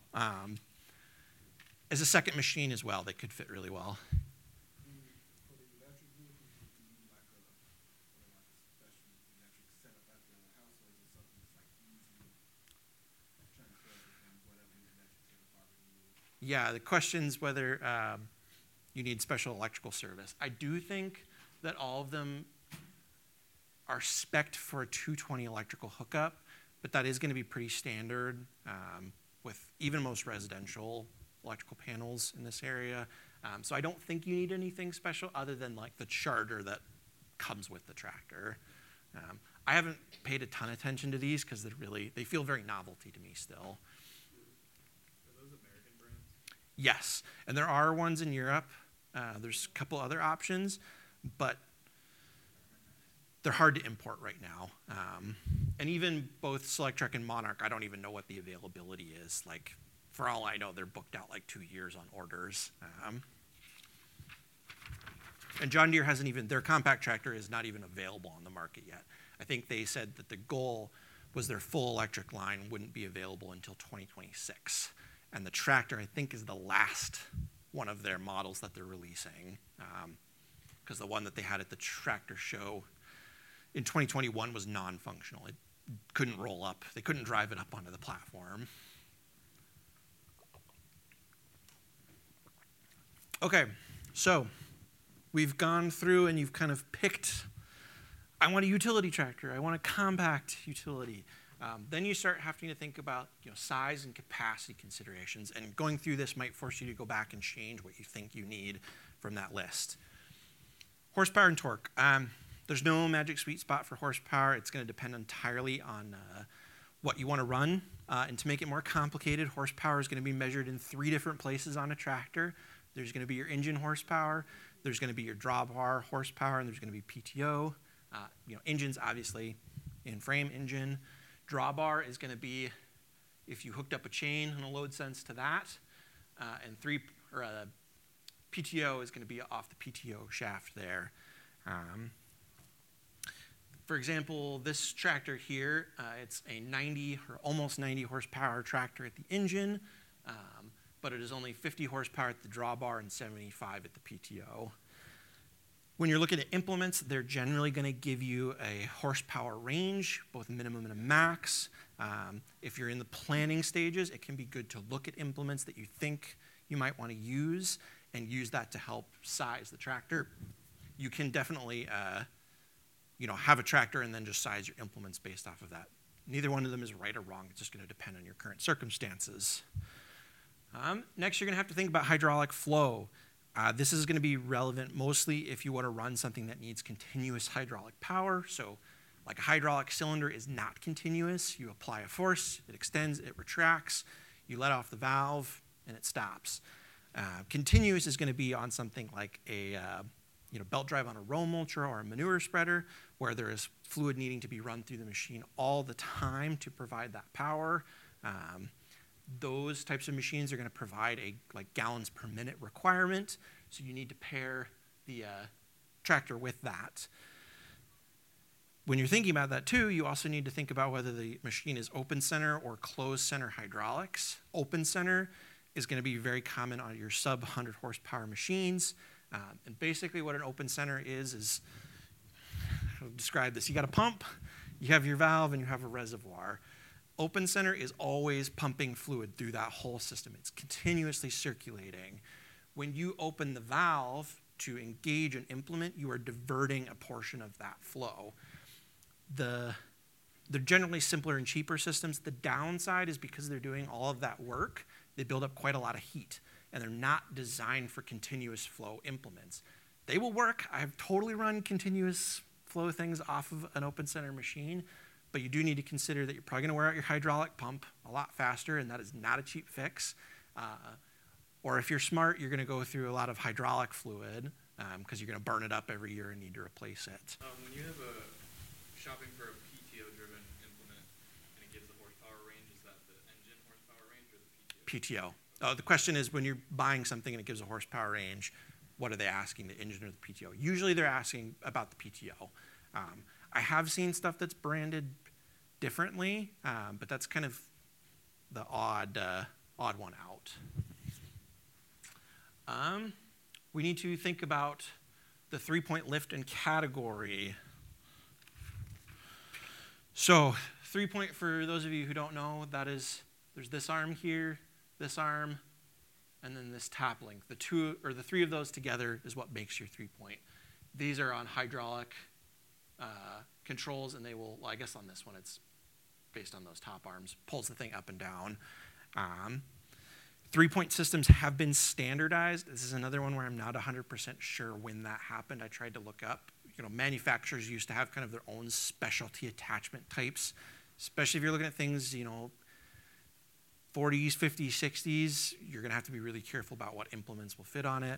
As a second machine as well, they could fit really well. For the electric vehicles, do you need like a special electric setup at the house, or is it something that's like easy transfer from whatever your electric setup already is? Yeah, the question's whether you need special electrical service. I do think that all of them are spec'd for a 220 electrical hookup, but that is going to be pretty standard with even most residential electrical panels in this area. So I don't think you need anything special other than like the charger that comes with the tractor. I haven't paid a ton of attention to these because they feel very novelty to me still. Are those American brands? Yes, and there are ones in Europe. There's a couple other options, but they're hard to import right now. And even both Solectrac and Monarch, I don't even know what the availability is. Like, for all I know, they're booked out like 2 years on orders. And John Deere their compact tractor is not even available on the market yet. I think they said that the goal was their full electric line wouldn't be available until 2026. And the tractor, I think, is the last one of their models that they're releasing. Because the one that they had at the tractor show in 2021 was non-functional. It couldn't roll up. They couldn't drive it up onto the platform. Okay, so we've gone through and you've kind of picked, I want a utility tractor, I want a compact utility. Then you start having to think about size and capacity considerations, and going through this might force you to go back and change what you think you need from that list. Horsepower and torque. There's no magic sweet spot for horsepower. It's going to depend entirely on what you want to run. And to make it more complicated, horsepower is going to be measured in 3 different places on a tractor. There's going to be your engine horsepower, there's going to be your drawbar horsepower, and there's going to be PTO. Engines, obviously, in-frame engine. Drawbar is going to be if you hooked up a chain and a load sense to that. And PTO is going to be off the PTO shaft there. For example, this tractor here, it's a 90 or almost 90 horsepower tractor at the engine. But it is only 50 horsepower at the drawbar and 75 at the PTO. When you're looking at implements, they're generally going to give you a horsepower range, both minimum and a max. If you're in the planning stages, it can be good to look at implements that you think you might want to use and use that to help size the tractor. You can definitely have a tractor and then just size your implements based off of that. Neither one of them is right or wrong. It's just going to depend on your current circumstances. Next, you're going to have to think about hydraulic flow. This is going to be relevant mostly if you want to run something that needs continuous hydraulic power. So like a hydraulic cylinder is not continuous. You apply a force, it extends, it retracts, you let off the valve, and it stops. Continuous is going to be on something like a belt drive on a row mulcher or a manure spreader, where there is fluid needing to be run through the machine all the time to provide that power. Those types of machines are going to provide a gallons per minute requirement, so you need to pair the tractor with that. When you're thinking about that too, you also need to think about whether the machine is open center or closed center hydraulics. Open center is going to be very common on your sub 100 horsepower machines. And basically what an open center is I'll describe this. You got a pump, you have your valve, and you have a reservoir. Open center is always pumping fluid through that whole system. It's continuously circulating. when you open the valve to engage an implement, you are diverting a portion of that flow. They're generally simpler and cheaper systems. The downside is because they're doing all of that work, they build up quite a lot of heat, and they're not designed for continuous flow implements. They will work. I've totally run continuous flow things off of an open center machine, but you do need to consider that you're probably going to wear out your hydraulic pump a lot faster, and that is not a cheap fix. Or if you're smart, you're going to go through a lot of hydraulic fluid because you're going to burn it up every year and need to replace it. When you have a shopping for a PTO-driven implement and it gives the horsepower range, is that the engine horsepower range or the PTO? PTO. The question is, when you're buying something and it gives a horsepower range, what are they asking, the engine or the PTO? Usually they're asking about the PTO. I have seen stuff that's branded differently, but that's kind of the odd one out. We need to think about the 3-point lift and category. So 3-point, for those of you who don't know, that is, there's this arm here, this arm, and then this tap link. The two or the three of those together is what makes your 3-point. These are on hydraulic controls, and they will, well, I guess on this one it's based on those top arms, pulls the thing up and down. 3-point systems have been standardized. This is another one where I'm not 100% sure when that happened. I tried to look up. Manufacturers used to have kind of their own specialty attachment types, especially if you're looking at things, 40s, 50s, 60s. You're going to have to be really careful about what implements will fit on it.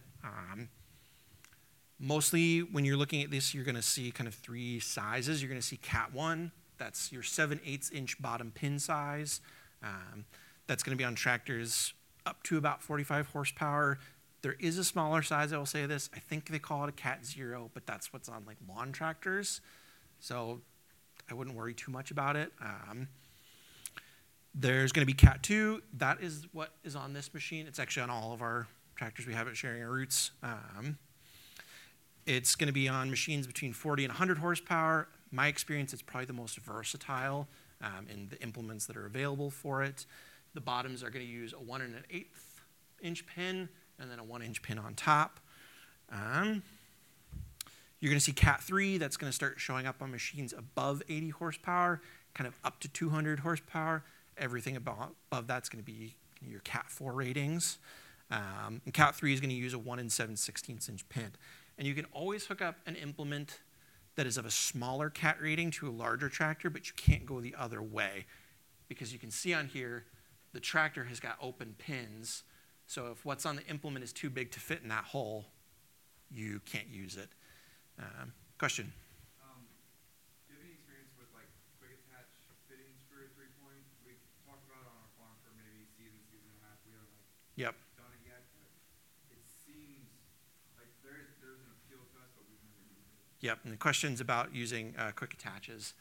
Mostly when you're looking at this, you're going to see kind of 3 sizes. You're going to see Cat 1. That's your 7/8 inch bottom pin size. That's going to be on tractors up to about 45 horsepower. There is a smaller size, I will say this. I think they call it a Cat 0, but that's what's on like lawn tractors. So I wouldn't worry too much about it. There's going to be Cat 2. That is what is on this machine. It's actually on all of our tractors we have at Sharing Our Roots. It's going to be on machines between 40 and 100 horsepower. My experience, it's probably the most versatile in the implements that are available for it. The bottoms are going to use a 1 1/8 inch pin and then a 1-inch pin on top. You're going to see Cat 3. That's going to start showing up on machines above 80 horsepower, kind of up to 200 horsepower. Everything above that's going to be your Cat 4 ratings. And Cat 3 is going to use a 1 7/16 inch pin. And you can always hook up an implement that is of a smaller Cat rating to a larger tractor, but you can't go the other way. Because you can see on here, the tractor has got open pins. So if what's on the implement is too big to fit in that hole, you can't use it. Question? Do you have any experience with like quick attach fittings for a 3-point? We talked about it on our farm for maybe season and a half. We haven't Yep. done it yet, but it seems like there's an appeal to us, but we've never used it. Yep, and the question's about using quick attaches.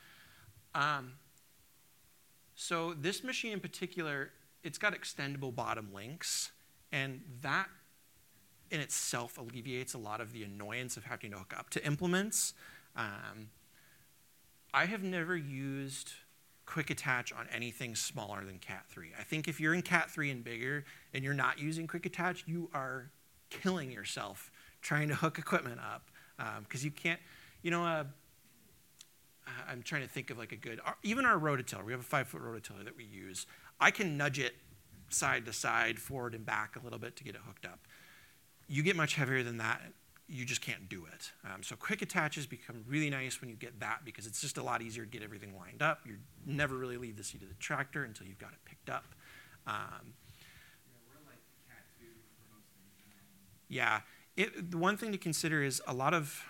So this machine in particular, it's got extendable bottom links, and that in itself alleviates a lot of the annoyance of having to hook up to implements. I have never used quick attach on anything smaller than Cat 3. I think if you're in Cat 3 and bigger and you're not using quick attach, you are killing yourself trying to hook equipment up because you can't, I'm trying to think of like a good, even our rototiller, we have a 5-foot rototiller that we use. I can nudge it side to side, forward and back a little bit to get it hooked up. You get much heavier than that, you just can't do it. So quick attaches become really nice when you get that because it's just a lot easier to get everything lined up. You never really leave the seat of the tractor until you've got it picked up. Yeah, we're like Cat 2 for most things. Yeah, the one thing to consider is a lot of,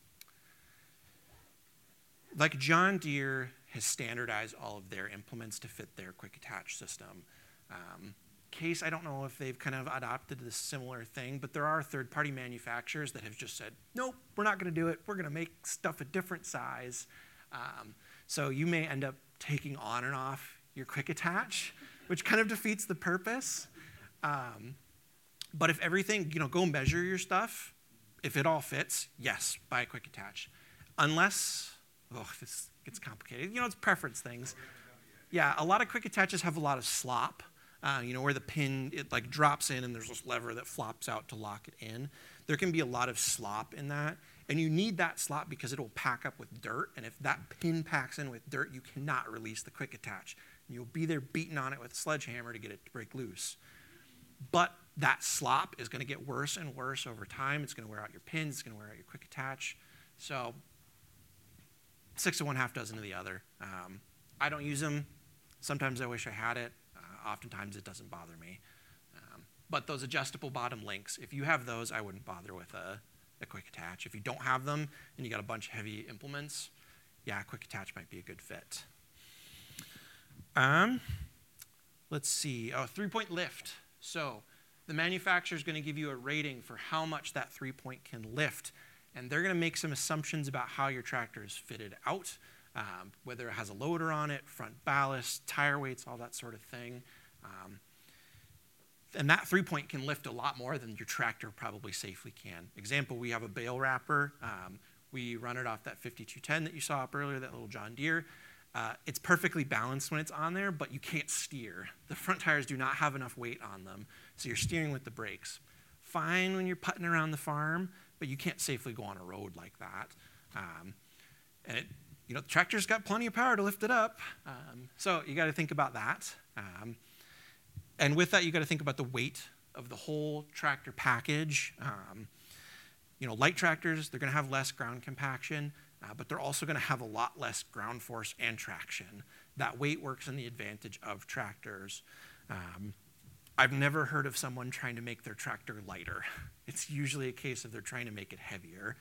like John Deere has standardized all of their implements to fit their quick attach system. Case, I don't know if they've kind of adopted this similar thing, but there are third-party manufacturers that have just said, nope, we're not going to do it. We're going to make stuff a different size. So you may end up taking on and off your quick attach, which kind of defeats the purpose. But if everything, go measure your stuff. If it all fits, yes, buy a quick attach. Unless, this gets complicated. It's preference things. Yeah, a lot of quick attaches have a lot of slop. where the pin, it like drops in and there's this lever that flops out to lock it in. There can be a lot of slop in that. And you need that slop because it will pack up with dirt. And if that pin packs in with dirt, you cannot release the quick attach. And you'll be there beating on it with a sledgehammer to get it to break loose. But that slop is going to get worse and worse over time. It's going to wear out your pins. It's going to wear out your quick attach. So 6 of one, half dozen of the other. I don't use them. Sometimes I wish I had it. Oftentimes it doesn't bother me. But those adjustable bottom links, if you have those, I wouldn't bother with a quick attach. If you don't have them and you got a bunch of heavy implements, yeah, a quick attach might be a good fit. Let's see. 3-point lift. So the manufacturer is going to give you a rating for how much that 3-point can lift. And they're going to make some assumptions about how your tractor is fitted out, whether it has a loader on it, front ballast, tire weights, all that sort of thing. And that 3-point can lift a lot more than your tractor probably safely can. Example, we have a bale wrapper. We run it off that 5210 that you saw up earlier, that little John Deere. It's perfectly balanced when it's on there, but you can't steer. The front tires do not have enough weight on them, so you're steering with the brakes. Fine when you're putting around the farm, but you can't safely go on a road like that. And the tractor's got plenty of power to lift it up, so you got to think about that. And with that, you got to think about the weight of the whole tractor package. Light tractors, they're going to have less ground compaction, but they're also going to have a lot less ground force and traction. That weight works in the advantage of tractors. I've never heard of someone trying to make their tractor lighter. It's usually a case of they're trying to make it heavier.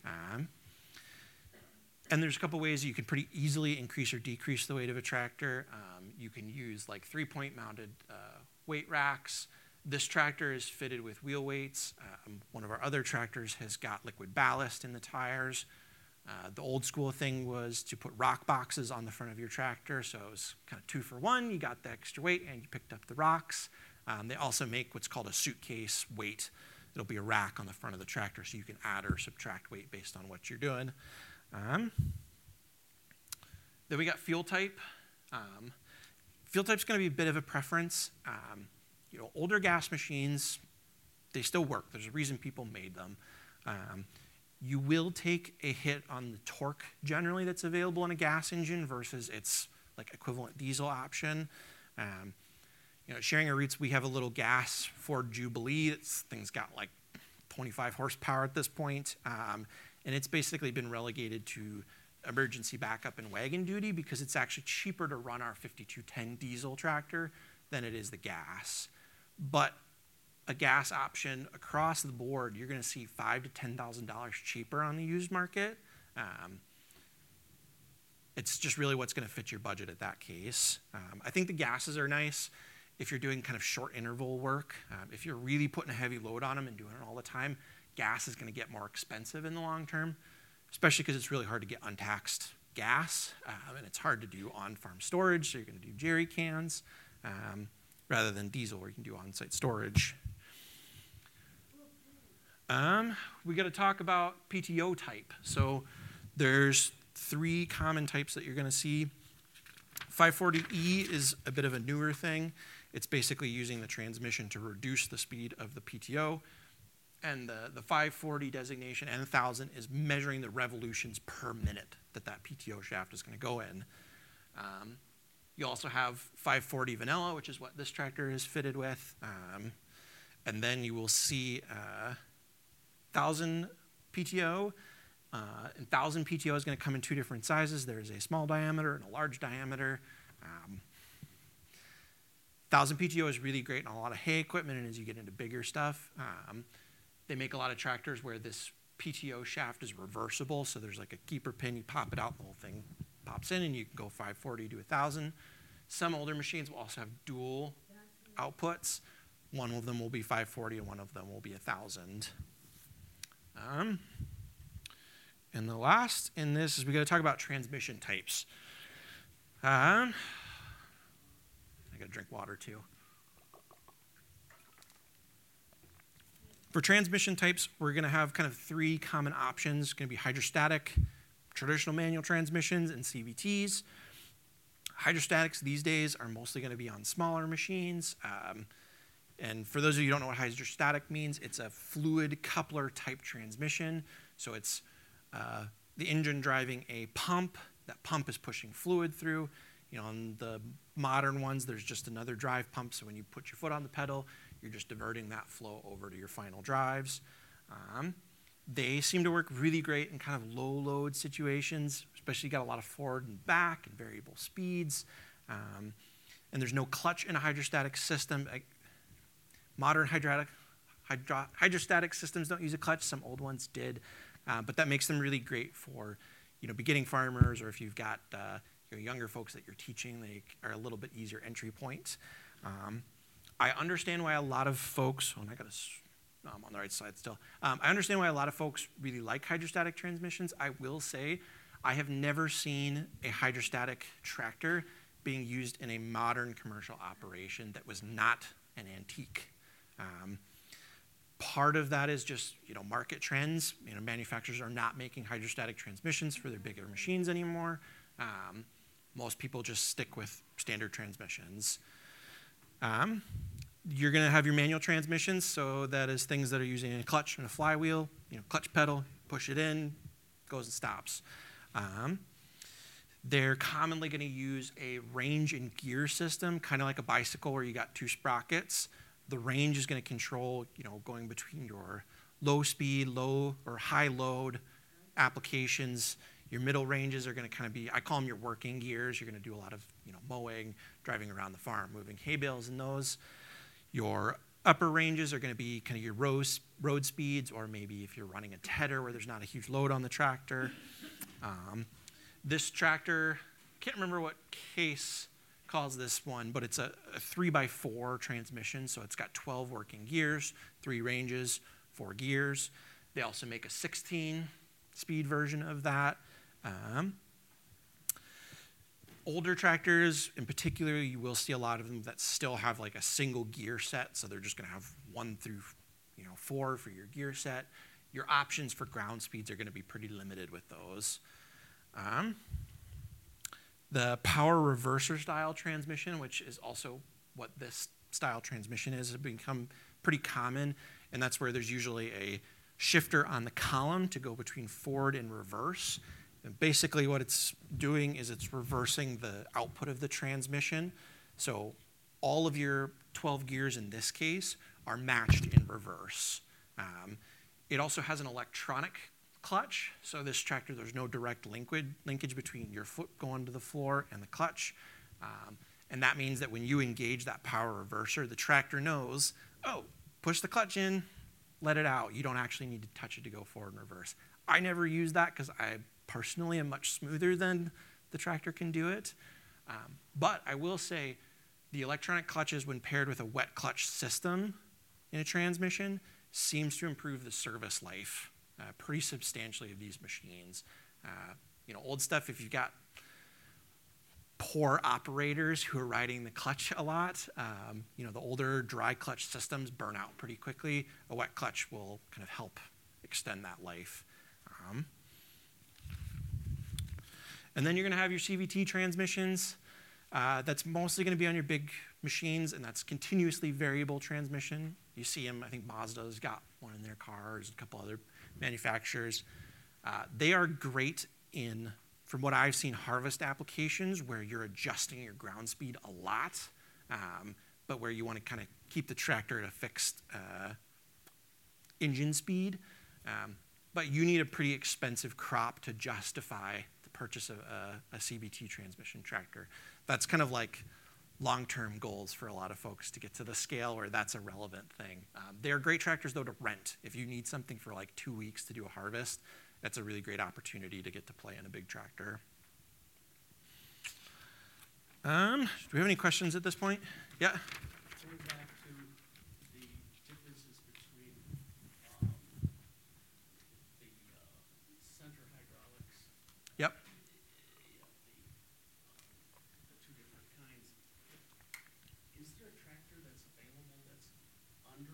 And there's a couple ways you can pretty easily increase or decrease the weight of a tractor. You can use like 3-point mounted weight racks. This tractor is fitted with wheel weights. One of our other tractors has got liquid ballast in the tires. The old school thing was to put rock boxes on the front of your tractor, so it was kind of 2 for 1. You got the extra weight and you picked up the rocks. They also make what's called a suitcase weight. It'll be a rack on the front of the tractor so you can add or subtract weight based on what you're doing. Then we got fuel type. Fuel type's going to be a bit of a preference. Older gas machines, they still work. There's a reason people made them. You will take a hit on the torque generally that's available in a gas engine versus its like equivalent diesel option. Sharing our roots, we have a little gas Ford Jubilee. Thing's got like 25 horsepower at this point. And it's basically been relegated to emergency backup and wagon duty because it's actually cheaper to run our 5210 diesel tractor than it is the gas. But a gas option across the board, you're going to see $5,000 to $10,000 cheaper on the used market. It's just really what's going to fit your budget at that case. I think the gases are nice if you're doing kind of short interval work. If you're really putting a heavy load on them and doing it all the time, gas is going to get more expensive in the long term, especially because it's really hard to get untaxed gas, and it's hard to do on-farm storage, so you're going to do jerry cans rather than diesel where you can do on-site storage. We got to talk about PTO type. So there's 3 common types that you're going to see. 540E is a bit of a newer thing. It's basically using the transmission to reduce the speed of the PTO. And the 540 designation and 1,000 is measuring the revolutions per minute that PTO shaft is going to go in. You also have 540 vanilla, which is what this tractor is fitted with. And then you will see 1,000 PTO. And 1,000 PTO is going to come in 2 different sizes. There's a small diameter and a large diameter. 1,000 PTO is really great on a lot of hay equipment, and as you get into bigger stuff, they make a lot of tractors where this PTO shaft is reversible, so there's like a keeper pin, you pop it out, the whole thing pops in, and you can go 540 to 1,000. Some older machines will also have dual outputs. One of them will be 540 and one of them will be 1,000. And the last in this is we got to talk about transmission types. I got to drink water too. For transmission types, we're going to have kind of 3 common options. It's going to be hydrostatic, traditional manual transmissions, and CVTs. Hydrostatics these days are mostly going to be on smaller machines. And for those of you who don't know what hydrostatic means, it's a fluid coupler type transmission. So it's the engine driving a pump. That pump is pushing fluid through. On the modern ones, there's just another drive pump. So when you put your foot on the pedal, you're just diverting that flow over to your final drives. They seem to work really great in kind of low load situations, especially got a lot of forward and back and variable speeds. And there's no clutch in a hydrostatic system. Modern hydrostatic systems don't use a clutch. Some old ones did. But that makes them really great for beginning farmers, or if you've got younger folks that you're teaching, they are a little bit easier entry point. I understand why a lot of folks, I'm on the right side still. I understand why a lot of folks really like hydrostatic transmissions. I will say I have never seen a hydrostatic tractor being used in a modern commercial operation that was not an antique. Part of that is just market trends. Manufacturers are not making hydrostatic transmissions for their bigger machines anymore. Most people just stick with standard transmissions. You're going to have your manual transmissions, so that is things that are using a clutch and a flywheel. Clutch pedal, push it in, goes and stops. They're commonly going to use a range and gear system, kind of like a bicycle where you got two sprockets. The range is going to control, going between your low speed, low or high load applications. Your middle ranges are going to kind of be, I call them your working gears. You're going to do a lot of, mowing, driving around the farm, moving hay bales and those. Your upper ranges are going to be kind of your road speeds, or maybe if you're running a tedder where there's not a huge load on the tractor. This tractor, can't remember what Case calls this one, but it's a 3x4 transmission, so it's got 12 working gears, 3 ranges, 4 gears. They also make a 16-speed version of that. Older tractors, in particular, you will see a lot of them that still have like a single gear set, so they're just going to have 1 through 4 for your gear set. Your options for ground speeds are going to be pretty limited with those. The power reverser style transmission, which is also what this style transmission is, has become pretty common, and that's where there's usually a shifter on the column to go between forward and reverse. And basically what it's doing is it's reversing the output of the transmission. So all of your 12 gears in this case are matched in reverse. It also has an electronic clutch. So this tractor, there's no direct linkage between your foot going to the floor and the clutch. And that means that when you engage that power reverser, the tractor knows, oh, push the clutch in, let it out. You don't actually need to touch it to go forward and reverse. I never use that because I personally am much smoother than the tractor can do it. But I will say the electronic clutches, when paired with a wet clutch system in a transmission, seems to improve the service life pretty substantially of these machines. Old stuff, if you've got poor operators who are riding the clutch a lot, the older dry clutch systems burn out pretty quickly. A wet clutch will kind of help extend that life. And then you're going to have your CVT transmissions. That's mostly going to be on your big machines, and that's continuously variable transmission. You see them, I think Mazda's got one in their cars, a couple other manufacturers. They are great in, from what I've seen, harvest applications where you're adjusting your ground speed a lot, but where you want to kind of keep the tractor at a fixed engine speed. But you need a pretty expensive crop to justify the purchase of a CVT transmission tractor. That's kind of like long-term goals for a lot of folks to get to the scale where that's a relevant thing. They're great tractors, though, to rent. If you need something for like 2 weeks to do a harvest, that's a really great opportunity to get to play in a big tractor. Do we have any questions at this point? Yeah? Going back to the differences between the center hydraulics, Yep. the 2 different kinds, is there a tractor that's available that's under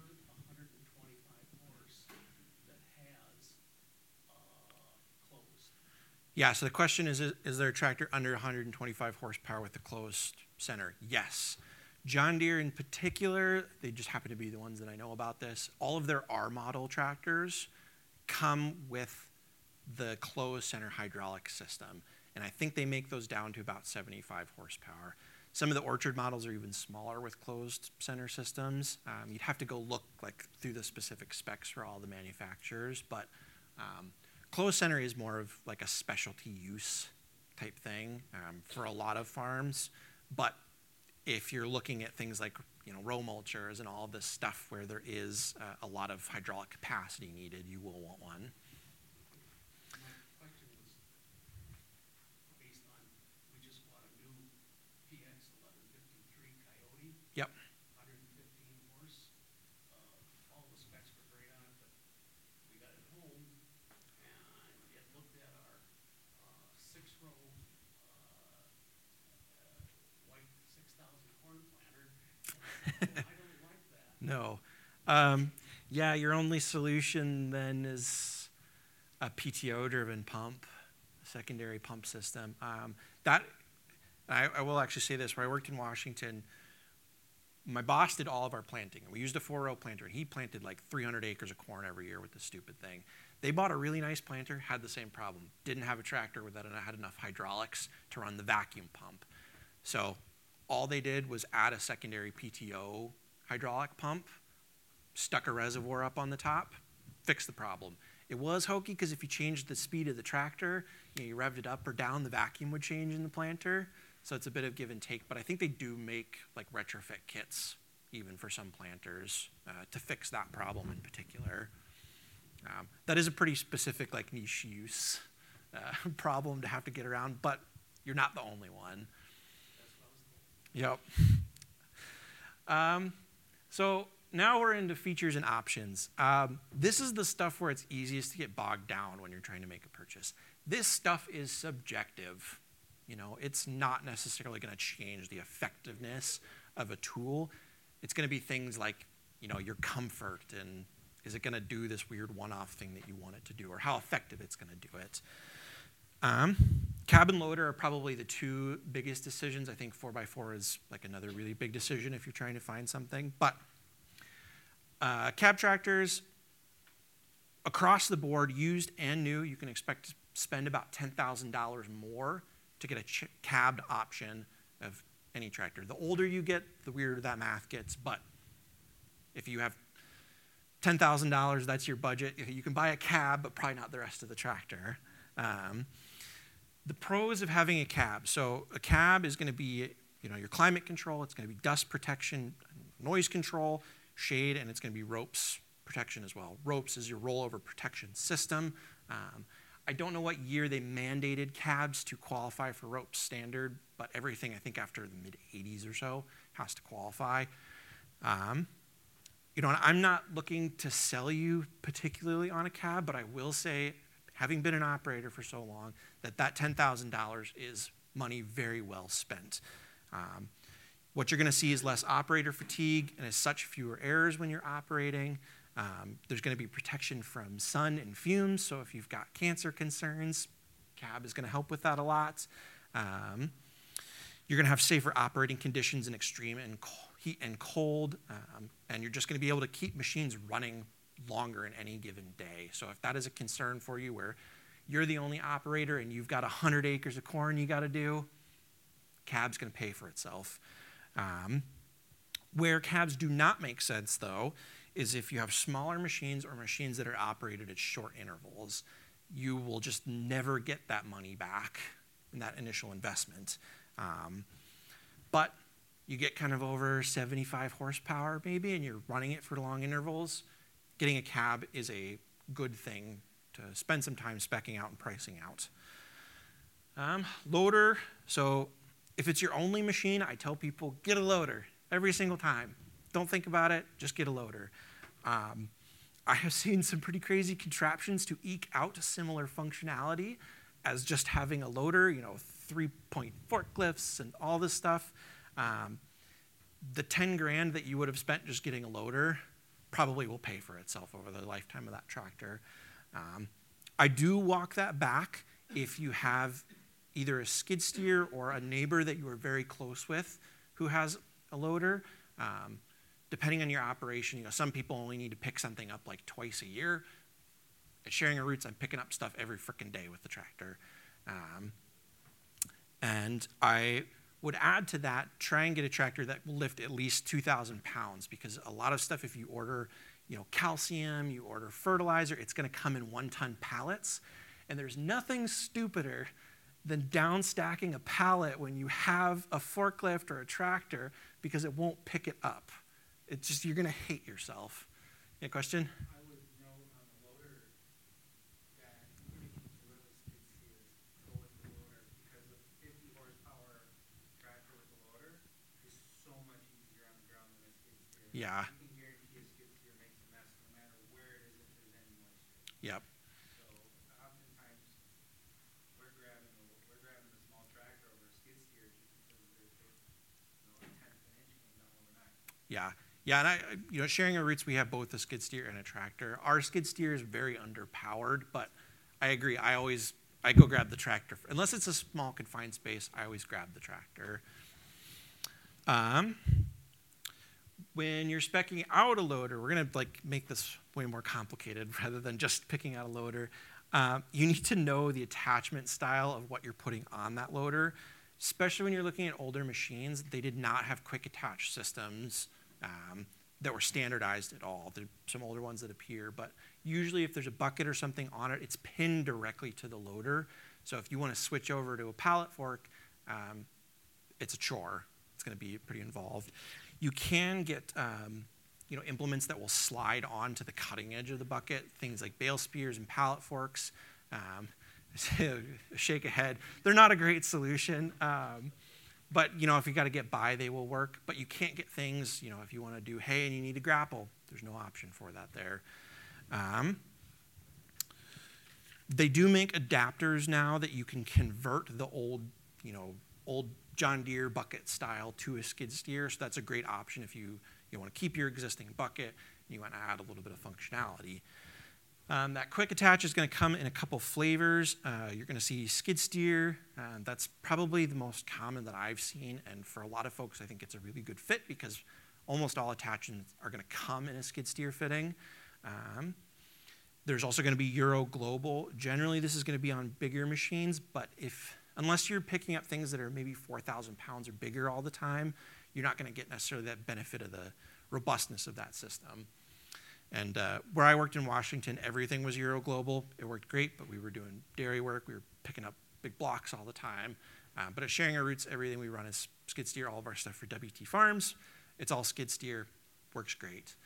125 horse that has closed? Yeah, so the question is there a tractor under 125 horsepower with a closed center? Yes. John Deere in particular, they just happen to be the ones that I know about this. All of their R model tractors come with the closed center hydraulic system. And I think they make those down to about 75 horsepower. Some of the Orchard models are even smaller with closed center systems. You'd have to go look like through the specific specs for all the manufacturers, but closed center is more of like a specialty use type thing for a lot of farms. But if you're looking at things like row mulchers and all this stuff where there is a lot of hydraulic capacity needed, you will want one. My question was based on, we just bought a new PX 1153 Coyote. Yep. 115 horse. All the specs were great on it, but we got it home and it looked at our 6-row white 6,000 corn planter. And I said, oh, I don't like that. No. Yeah, your only solution then is a PTO-driven pump, a secondary pump system. I will actually say this. When I worked in Washington, my boss did all of our planting. We used a 4-row planter, and he planted like 300 acres of corn every year with this stupid thing. They bought a really nice planter, had the same problem. Didn't have a tractor that had enough hydraulics to run the vacuum pump. So all they did was add a secondary PTO hydraulic pump, stuck a reservoir up on the top, fixed the problem. It was hokey because if you changed the speed of the tractor, you revved it up or down, the vacuum would change in the planter. So it's a bit of give and take, but I think they do make like retrofit kits even for some planters to fix that problem in particular. That is a pretty specific like niche use problem to have to get around, but you're not the only one. Yep. So now we're into features and options. This is the stuff where it's easiest to get bogged down when you're trying to make a purchase. This stuff is subjective. It's not necessarily going to change the effectiveness of a tool. It's going to be things like, your comfort and is it going to do this weird one-off thing that you want it to do, or how effective it's going to do it. Cab and loader are probably the two biggest decisions. I think 4x4 is like another really big decision if you're trying to find something. But cab tractors, across the board, used and new, you can expect to spend about $10,000 more to get a cabbed option of any tractor. The older you get, the weirder that math gets. But if you have $10,000, that's your budget. You can buy a cab, but probably not the rest of the tractor. The pros of having a cab. So a cab is going to be, your climate control. It's going to be dust protection, noise control, shade, and it's going to be ropes protection as well. Ropes is your rollover protection system. I don't know what year they mandated cabs to qualify for ropes standard, but everything I think after the mid-'80s or so has to qualify. I'm not looking to sell you particularly on a cab, but I will say, having been an operator for so long, that $10,000 is money very well spent. What you're going to see is less operator fatigue, and as such, fewer errors when you're operating. There's going to be protection from sun and fumes, so if you've got cancer concerns, cab is going to help with that a lot. You're going to have safer operating conditions in extreme and heat and cold, and you're just going to be able to keep machines running longer in any given day. So if that is a concern for you where you're the only operator and you've got 100 acres of corn you got to do, cab's going to pay for itself. Where cabs do not make sense, though, is if you have smaller machines or machines that are operated at short intervals. You will just never get that money back in that initial investment. But you get kind of over 75 horsepower maybe, and you're running it for long intervals, getting a cab is a good thing to spend some time speccing out and pricing out. Loader, so if it's your only machine, I tell people, get a loader every single time. Don't think about it, just get a loader. I have seen some pretty crazy contraptions to eke out similar functionality as just having a loader, 3-point forklifts and all this stuff. The 10 grand that you would have spent just getting a loader probably will pay for itself over the lifetime of that tractor. I do walk that back if you have either a skid steer or a neighbor that you are very close with who has a loader, depending on your operation, some people only need to pick something up like twice a year. At Sharing Our Roots, I'm picking up stuff every frickin' day with the tractor. And I would add to that, try and get a tractor that will lift at least 2,000 pounds, because a lot of stuff, if you order calcium, you order fertilizer, it's going to come in 1-ton pallets. And there's nothing stupider than down stacking a pallet when you have a forklift or a tractor, because it won't pick it up. It's just, you're going to hate yourself. Yeah, question? I would note on the loader that even if you get rid of the skid steers, go with the loader, because a 50 horsepower tractor with a loader is so much easier on the ground than a skid steer. Yeah. You can guarantee a skid steer makes a mess no matter where it is if there's any moisture. Yep. So oftentimes we're grabbing the small tractor over a skid steer just because there's a tenth of an inch came down overnight. Yeah. Yeah, and Sharing Our Roots, we have both a skid steer and a tractor. Our skid steer is very underpowered, but I agree. I go grab the tractor. Unless it's a small confined space, I always grab the tractor. When you're speccing out a loader, we're going to make this way more complicated rather than just picking out a loader. You need to know the attachment style of what you're putting on that loader, especially when you're looking at older machines. They did not have quick attach systems that were standardized at all. There's some older ones that appear, but usually if there's a bucket or something on it, it's pinned directly to the loader. So if you want to switch over to a pallet fork, it's a chore. It's going to be pretty involved. You can get implements that will slide onto the cutting edge of the bucket, things like bale spears and pallet forks. Shake a head. They're not a great solution. But, if you got to get by, they will work. But you can't get things, if you want to do hay and you need a grapple, there's no option for that there. They do make adapters now that you can convert the old John Deere bucket style to a skid steer. So that's a great option if you want to keep your existing bucket and you want to add a little bit of functionality. That quick attach is going to come in a couple flavors. You're going to see skid steer. That's probably the most common that I've seen, and for a lot of folks, I think it's a really good fit because almost all attachments are going to come in a skid steer fitting. There's also going to be Euro Global. Generally, this is going to be on bigger machines, but unless you're picking up things that are maybe 4,000 pounds or bigger all the time, you're not going to get necessarily that benefit of the robustness of that system. And where I worked in Washington, everything was Euro Global. It worked great, but we were doing dairy work. We were picking up big blocks all the time. But at Sharing Our Roots, everything we run is skid steer. All of our stuff for WT Farms, it's all skid steer. Works great.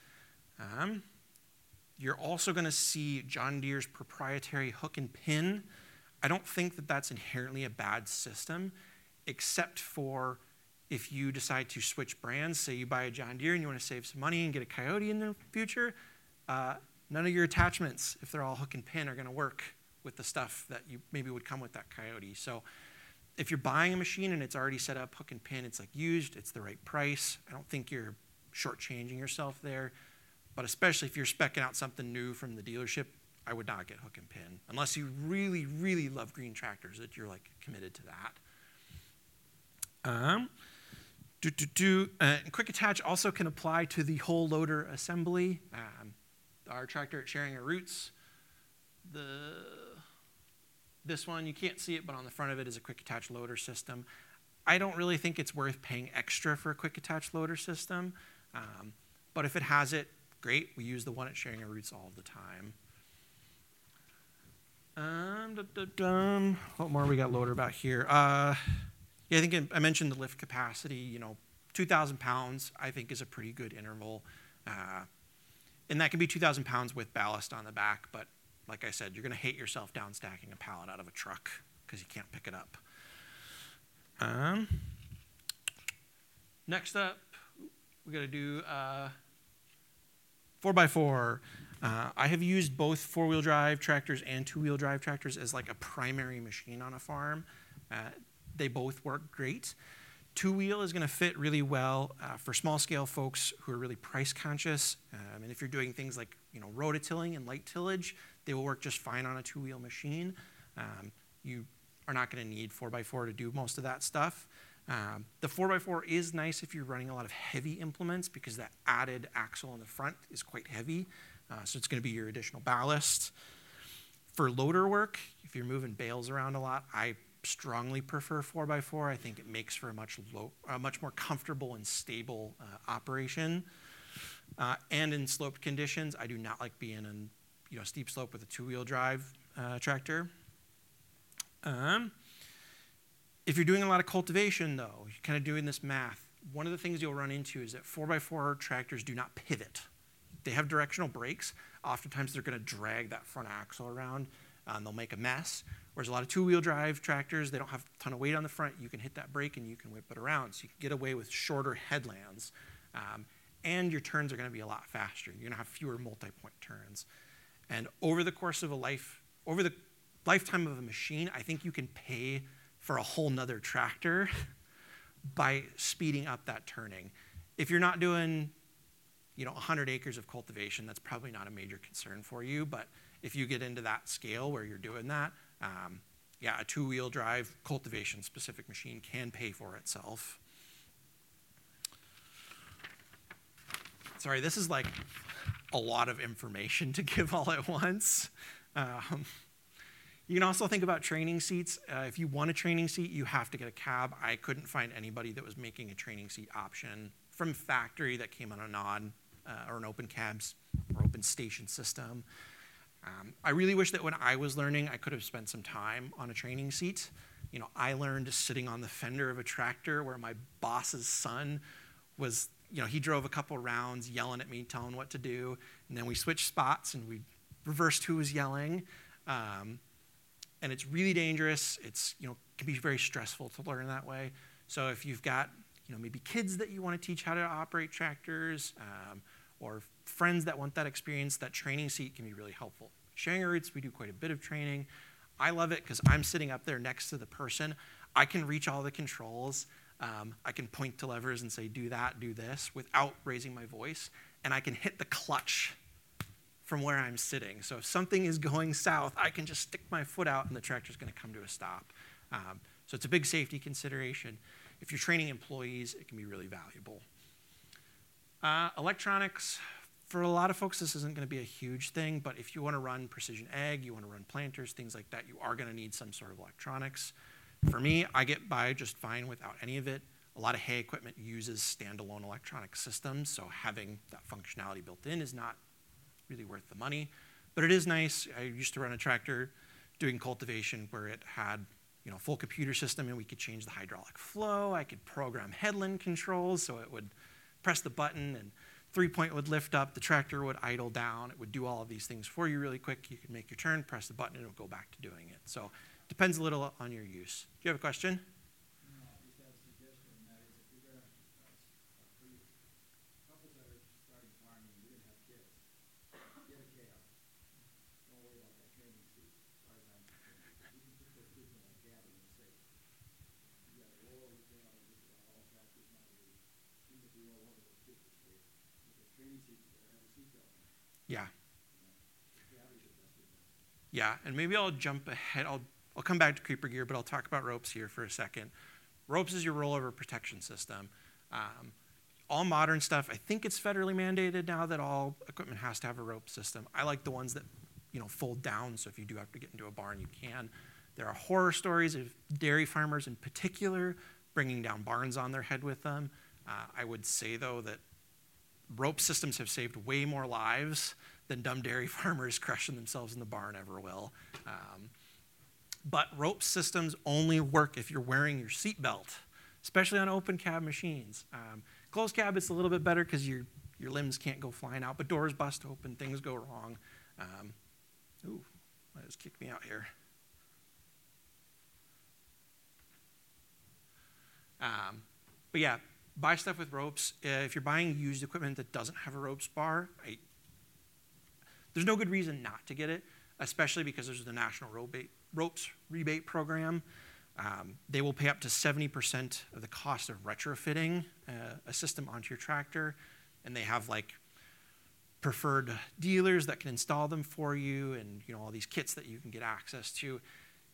You're also going to see John Deere's proprietary hook and pin. I don't think that that's inherently a bad system, except for if you decide to switch brands. Say you buy a John Deere and you want to save some money and get a Coyote in the future, none of your attachments, if they're all hook and pin, are going to work with the stuff that you maybe would come with that Coyote. So if you're buying a machine and it's already set up hook and pin, it's used, it's the right price. I don't think you're shortchanging yourself there. But especially if you're speccing out something new from the dealership, I would not get hook and pin unless you really, really love green tractors that you're committed to that. Quick attach also can apply to the whole loader assembly. Our tractor at Sharing Our Roots, this one, you can't see it, but on the front of it is a quick attach loader system. I don't really think it's worth paying extra for a quick attach loader system, but if it has it, great. We use the one at Sharing Our Roots all the time. What more we got loader about here? Yeah, I think I mentioned the lift capacity. 2,000 pounds, I think, is a pretty good interval. And that can be 2,000 pounds with ballast on the back. But like I said, you're going to hate yourself down stacking a pallet out of a truck because you can't pick it up. Next up, we got to do 4x4. I have used both four-wheel drive tractors and two-wheel drive tractors as a primary machine on a farm. They both work great. Two-wheel is going to fit really well for small-scale folks who are really price conscious. And if you're doing things like rototilling and light tillage, they will work just fine on a two-wheel machine. you are not going to need 4x4 to do most of that stuff. The 4x4 is nice if you're running a lot of heavy implements because that added axle on the front is quite heavy. So it's going to be your additional ballast. For loader work, if you're moving bales around a lot, I strongly prefer 4x4. I think it makes for a much more comfortable and stable operation. And in sloped conditions, I do not like being in steep slope with a two-wheel drive tractor. If you're doing a lot of cultivation, though, you're kind of doing this math, one of the things you'll run into is that 4x4 tractors do not pivot. They have directional brakes. Oftentimes, they're going to drag that front axle around, and they'll make a mess. Whereas a lot of two-wheel drive tractors, they don't have a ton of weight on the front. You can hit that brake, and you can whip it around. So you can get away with shorter headlands. And your turns are going to be a lot faster. You're going to have fewer multi-point turns. And over the lifetime of a machine, I think you can pay for a whole nother tractor by speeding up that turning. If you're not doing 100 acres of cultivation, that's probably not a major concern for you. But if you get into that scale where you're doing that, a two-wheel drive cultivation-specific machine can pay for itself. Sorry, this is like a lot of information to give all at once. You can also think about training seats. If you want a training seat, you have to get a cab. I couldn't find anybody that was making a training seat option from factory that came on a non or an open cabs or open station system. I really wish that when I was learning, I could have spent some time on a training seat. I learned sitting on the fender of a tractor where my boss's son was, he drove a couple rounds yelling at me, telling what to do. And then we switched spots and we reversed who was yelling. And it's really dangerous. It's, can be very stressful to learn that way. So if you've got, maybe kids that you want to teach how to operate tractors, or friends that want that experience, that training seat can be really helpful. Sharing Roots, we do quite a bit of training. I love it because I'm sitting up there next to the person. I can reach all the controls. I can point to levers and say, do that, do this, without raising my voice. And I can hit the clutch from where I'm sitting. So if something is going south, I can just stick my foot out and the tractor's going to come to a stop. So it's a big safety consideration. If you're training employees, it can be really valuable. Electronics, for a lot of folks, this isn't going to be a huge thing, but if you want to run precision ag, you want to run planters, things like that, you are going to need some sort of electronics. For me, I get by just fine without any of it. A lot of hay equipment uses standalone electronic systems, so having that functionality built in is not really worth the money. But it is nice. I used to run a tractor doing cultivation where it had full computer system, and we could change the hydraulic flow. I could program headland controls, so it would press the button and 3-point would lift up, the tractor would idle down, it would do all of these things for you really quick. You could make your turn, press the button, and it would go back to doing it. So it depends a little on your use. Do you have a question? No, I just have a suggestion, and that is if you're going to, for you, couples that are starting farming and you're going to have kids, get a cab. Don't worry about that training seat, as far as I'm concerned. You can put those kids in a cab and you're safe. You got a rollover cab, and just about all tractors nowadays, even if you roll over, those kids are safe. With those training seats, you better have a seatbelt on. Yeah. The cab is your best investment. Yeah, and maybe I'll jump ahead. I'll come back to creeper gear, but I'll talk about ropes here for a second. Ropes is your rollover protection system. All modern stuff, I think it's federally mandated now that all equipment has to have a rope system. I like the ones that fold down, so if you do have to get into a barn, you can. There are horror stories of dairy farmers in particular bringing down barns on their head with them. I would say, though, that rope systems have saved way more lives than dumb dairy farmers crushing themselves in the barn ever will. But rope systems only work if you're wearing your seatbelt, especially on open cab machines. Closed cab, it's a little bit better because your limbs can't go flying out, but doors bust open, things go wrong. That just kicked me out here. But yeah, buy stuff with ropes. If you're buying used equipment that doesn't have a ropes bar, there's no good reason not to get it, especially because there's the National Ropes Rebate Program. They will pay up to 70% of the cost of retrofitting a system onto your tractor, and they have preferred dealers that can install them for you, and all these kits that you can get access to.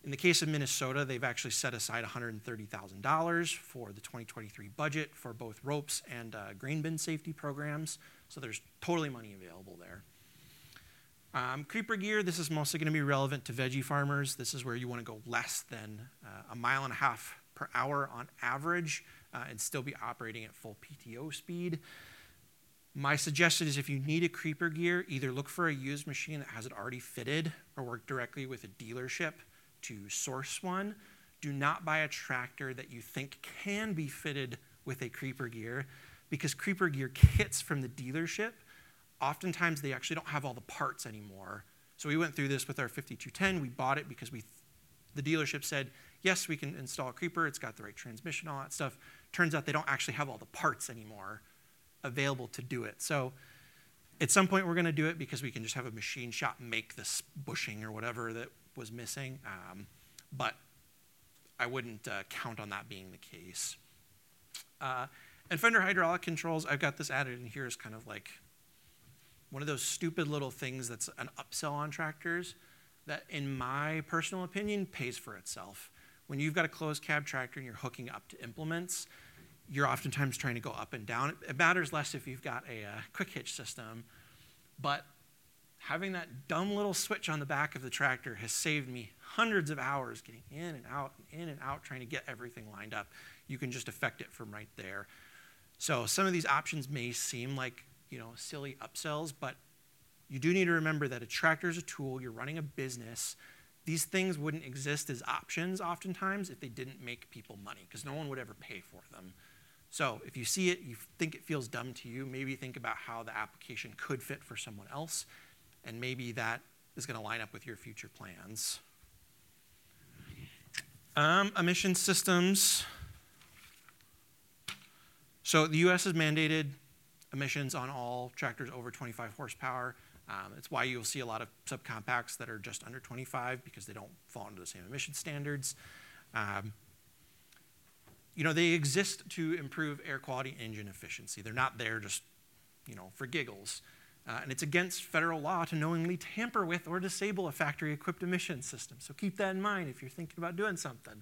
In the case of Minnesota, they've actually set aside $130,000 for the 2023 budget for both ropes and grain bin safety programs. So there's totally money available there. Creeper gear, this is mostly going to be relevant to veggie farmers. This is where you want to go less than 1.5 miles per hour on average and still be operating at full PTO speed. My suggestion is if you need a creeper gear, either look for a used machine that has it already fitted or work directly with a dealership to source one. Do not buy a tractor that you think can be fitted with a creeper gear, because creeper gear kits from the dealership, oftentimes they actually don't have all the parts anymore. So we went through this with our 5210. We bought it because the dealership said, yes, we can install a creeper. It's got the right transmission, all that stuff. Turns out they don't actually have all the parts anymore available to do it. So at some point we're going to do it because we can just have a machine shop make this bushing or whatever that was missing. But I wouldn't count on that being the case. And fender hydraulic controls, I've got this added in here as kind of like one of those stupid little things that's an upsell on tractors that, in my personal opinion, pays for itself. When you've got a closed cab tractor and you're hooking up to implements, you're oftentimes trying to go up and down. It matters less if you've got a quick hitch system, but having that dumb little switch on the back of the tractor has saved me hundreds of hours getting in and out, trying to get everything lined up. You can just affect it from right there. So some of these options may seem like, silly upsells, but you do need to remember that a tractor is a tool. You're running a business. These things wouldn't exist as options oftentimes if they didn't make people money, because no one would ever pay for them. So if you see it, you think it feels dumb to you, maybe think about how the application could fit for someone else, and maybe that is going to line up with your future plans. Emission systems. So the U.S. has mandated emissions on all tractors over 25 horsepower. It's why you'll see a lot of subcompacts that are just under 25 because they don't fall under the same emission standards. They exist to improve air quality, engine efficiency. They're not there just, for giggles. And it's against federal law to knowingly tamper with or disable a factory-equipped emission system. So keep that in mind if you're thinking about doing something.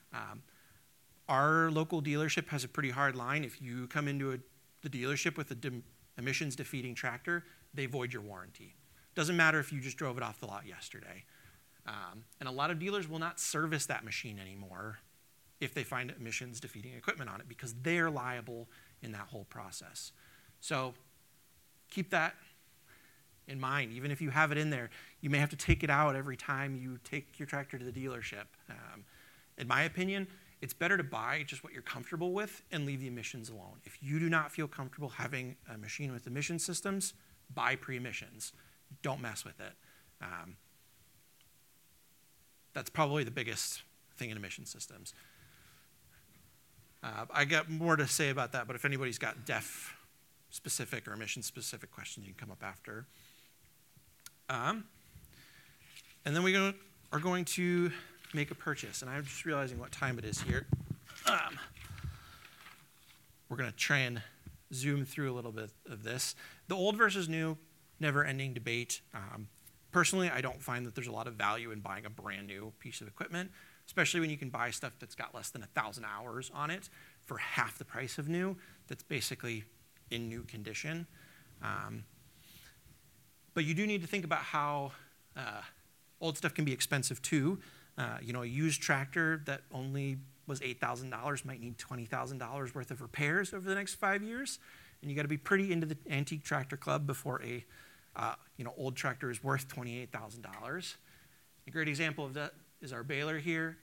Our local dealership has a pretty hard line. If you come into the dealership with an emissions-defeating tractor, they void your warranty. Doesn't matter if you just drove it off the lot yesterday. And a lot of dealers will not service that machine anymore if they find emissions-defeating equipment on it, because they're liable in that whole process. So keep that in mind. Even if you have it in there, you may have to take it out every time you take your tractor to the dealership. In my opinion, it's better to buy just what you're comfortable with and leave the emissions alone. If you do not feel comfortable having a machine with emission systems, buy pre-emissions. Don't mess with it. That's probably the biggest thing in emission systems. I got more to say about that, but if anybody's got DEF-specific or emission-specific questions, you can come up after. And then we are going to make a purchase, and I'm just realizing what time it is here. We're going to try and zoom through a little bit of this. The old versus new, never-ending debate. Personally, I don't find that there's a lot of value in buying a brand new piece of equipment, especially when you can buy stuff that's got less than 1,000 hours on it for half the price of new, that's basically in new condition. But you do need to think about how old stuff can be expensive too. A used tractor that only was $8,000 might need $20,000 worth of repairs over the next 5 years, and you got to be pretty into the antique tractor club before a old tractor is worth $28,000. A great example of that is our baler here.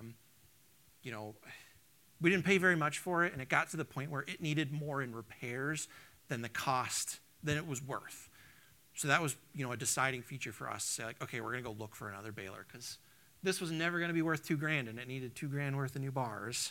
We didn't pay very much for it, and it got to the point where it needed more in repairs than the cost than it was worth. So that was a deciding feature for us to say, like, okay, we're going to go look for another baler, because this was never going to be worth $2,000, and it needed $2,000 worth of new bars.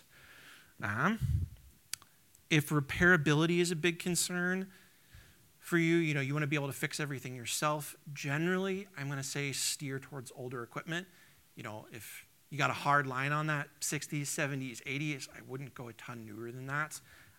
If repairability is a big concern for you, you want to be able to fix everything yourself. Generally, I'm going to say steer towards older equipment. If you got a hard line on that, 60s, 70s, 80s, I wouldn't go a ton newer than that.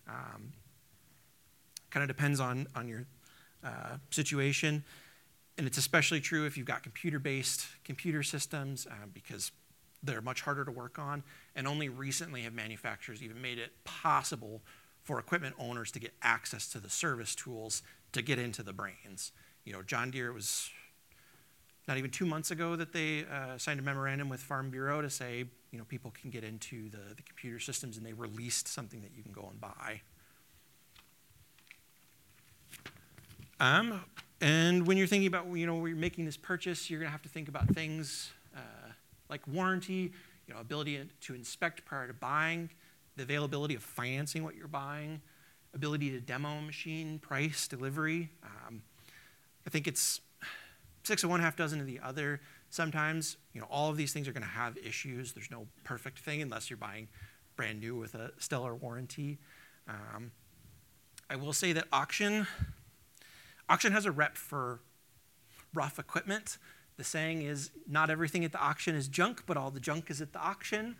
Kind of depends on your situation. And it's especially true if you've got computer-based computer systems, because They're much harder to work on, and only recently have manufacturers even made it possible for equipment owners to get access to the service tools to get into the brains. John Deere was not even 2 months ago that they signed a memorandum with Farm Bureau to say, people can get into the computer systems, and they released something that you can go and buy. And when you're thinking about, when you're making this purchase, you're going to have to think about things like warranty, ability to inspect prior to buying, the availability of financing what you're buying, ability to demo a machine, price, delivery. I think it's 6 of one, half dozen of the other. Sometimes, all of these things are going to have issues. There's no perfect thing unless you're buying brand new with a stellar warranty. I will say that auction has a rep for rough equipment. The saying is, not everything at the auction is junk, but all the junk is at the auction.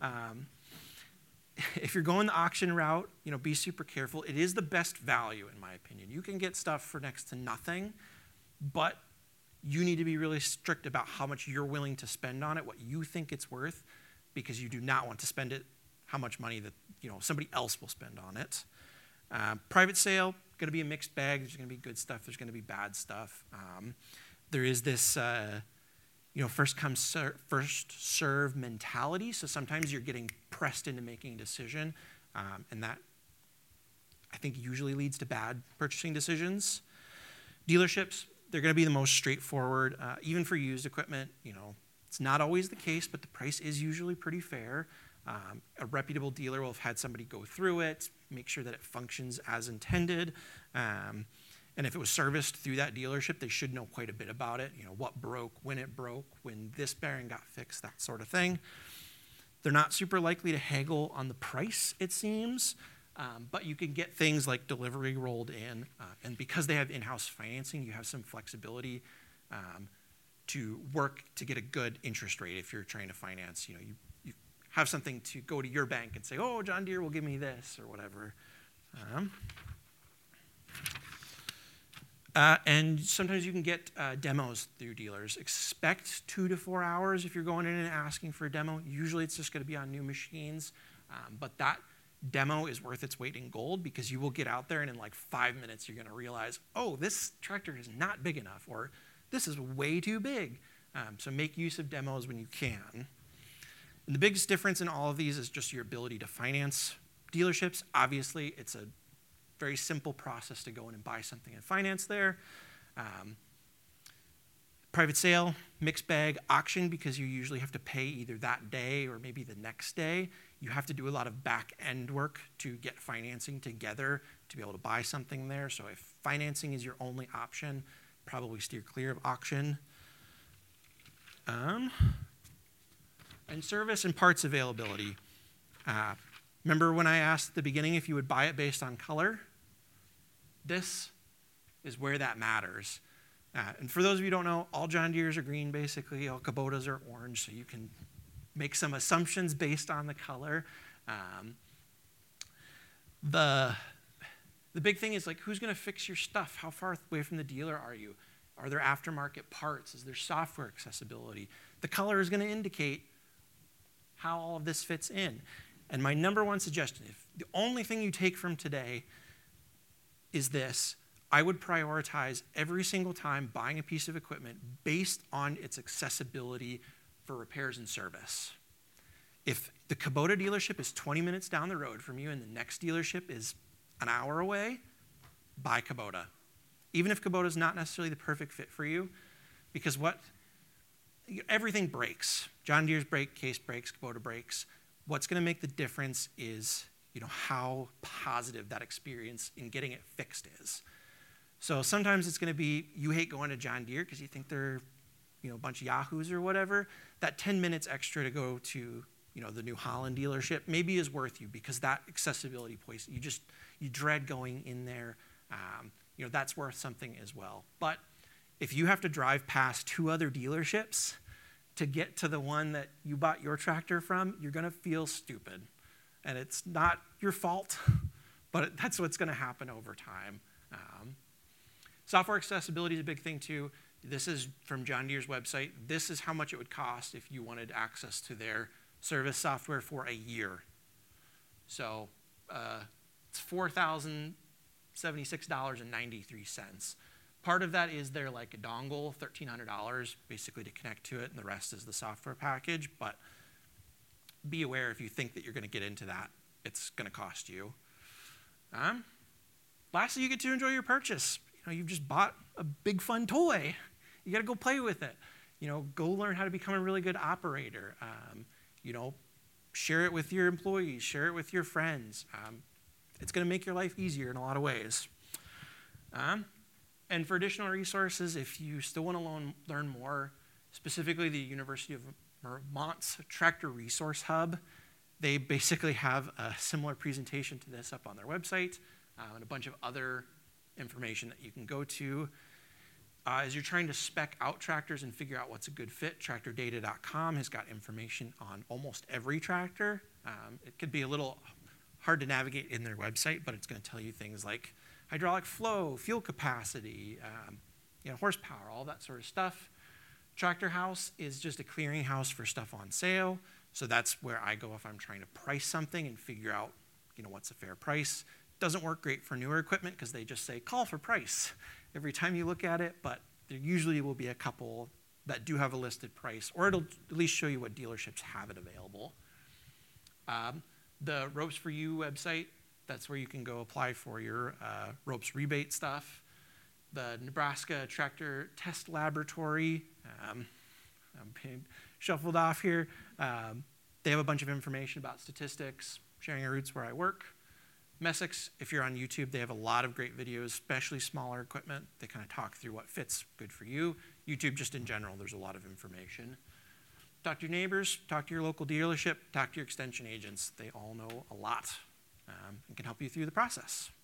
If you're going the auction route, be super careful. It is the best value, in my opinion. You can get stuff for next to nothing, but you need to be really strict about how much you're willing to spend on it, what you think it's worth, because you do not want to spend it how much money that somebody else will spend on it. Private sale, going to be a mixed bag. There's going to be good stuff. There's going to be bad stuff. There is this, first come, first serve mentality. So sometimes you're getting pressed into making a decision, and that, I think, usually leads to bad purchasing decisions. Dealerships, they're going to be the most straightforward, even for used equipment. It's not always the case, but the price is usually pretty fair. A reputable dealer will have had somebody go through it, make sure that it functions as intended. And if it was serviced through that dealership, they should know quite a bit about it. What broke, when this bearing got fixed, that sort of thing. They're not super likely to haggle on the price, it seems, but you can get things like delivery rolled in. And because they have in-house financing, you have some flexibility to work to get a good interest rate if you're trying to finance. You have something to go to your bank and say, oh, John Deere will give me this or whatever. And sometimes you can get demos through dealers. Expect 2 to 4 hours if you're going in and asking for a demo. Usually it's just going to be on new machines, but that demo is worth its weight in gold because you will get out there and in like 5 minutes you're going to realize, oh, this tractor is not big enough, or this is way too big. So make use of demos when you can. And the biggest difference in all of these is just your ability to finance. Dealerships, obviously, it's a very simple process to go in and buy something and finance there. Private sale, mixed bag, auction, because you usually have to pay either that day or maybe the next day. You have to do a lot of back-end work to get financing together to be able to buy something there. So if financing is your only option, probably steer clear of auction. And service and parts availability. Remember when I asked at the beginning if you would buy it based on color? This is where that matters. And for those of you who don't know, all John Deeres are green, basically. All Kubotas are orange, so you can make some assumptions based on the color. The big thing is, like, who's going to fix your stuff? How far away from the dealer are you? Are there aftermarket parts? Is there software accessibility? The color is going to indicate how all of this fits in. And my number one suggestion, if the only thing you take from today is this, I would prioritize every single time buying a piece of equipment based on its accessibility for repairs and service. If the Kubota dealership is 20 minutes down the road from you and the next dealership is an hour away, buy Kubota. Even if Kubota is not necessarily the perfect fit for you, because everything breaks. John Deere's brake case breaks, Kubota breaks. What's going to make the difference is, how positive that experience in getting it fixed is. So sometimes it's going to be, you hate going to John Deere because you think they're, a bunch of yahoos or whatever. That 10 minutes extra to go to, the New Holland dealership maybe is worth you because that accessibility place, you dread going in there. That's worth something as well. But if you have to drive past 2 other dealerships to get to the one that you bought your tractor from, you're going to feel stupid. And it's not your fault, but that's what's going to happen over time. Software accessibility is a big thing too. This is from John Deere's website. This is how much it would cost if you wanted access to their service software for a year. So it's $4,076.93. Part of that is their like a dongle, $1,300 basically to connect to it, and the rest is the software package. But be aware if you think that you're going to get into that, it's going to cost you. Lastly, you get to enjoy your purchase. You've just bought a big fun toy. You got to go play with it. Go learn how to become a really good operator. Share it with your employees. Share it with your friends. It's going to make your life easier in a lot of ways. And for additional resources, if you still want to learn more, specifically the University of Vermont's Tractor Resource Hub, they basically have a similar presentation to this up on their website, and a bunch of other information that you can go to. As you're trying to spec out tractors and figure out what's a good fit, tractordata.com has got information on almost every tractor. It could be a little hard to navigate in their website, but it's going to tell you things like hydraulic flow, fuel capacity, horsepower, all that sort of stuff. Tractor House is just a clearinghouse for stuff on sale, so that's where I go if I'm trying to price something and figure out what's a fair price. Doesn't work great for newer equipment because they just say call for price every time you look at it, but there usually will be a couple that do have a listed price, or it'll at least show you what dealerships have it available. The Ropes For You website, that's where you can go apply for your ropes rebate stuff. The Nebraska Tractor Test Laboratory, I'm being shuffled off here. They have a bunch of information about statistics, sharing your routes where I work. Messick's, if you're on YouTube, they have a lot of great videos, especially smaller equipment. They kind of talk through what fits good for you. YouTube, just in general, there's a lot of information. Talk to your neighbors, talk to your local dealership, talk to your extension agents. They all know a lot and can help you through the process.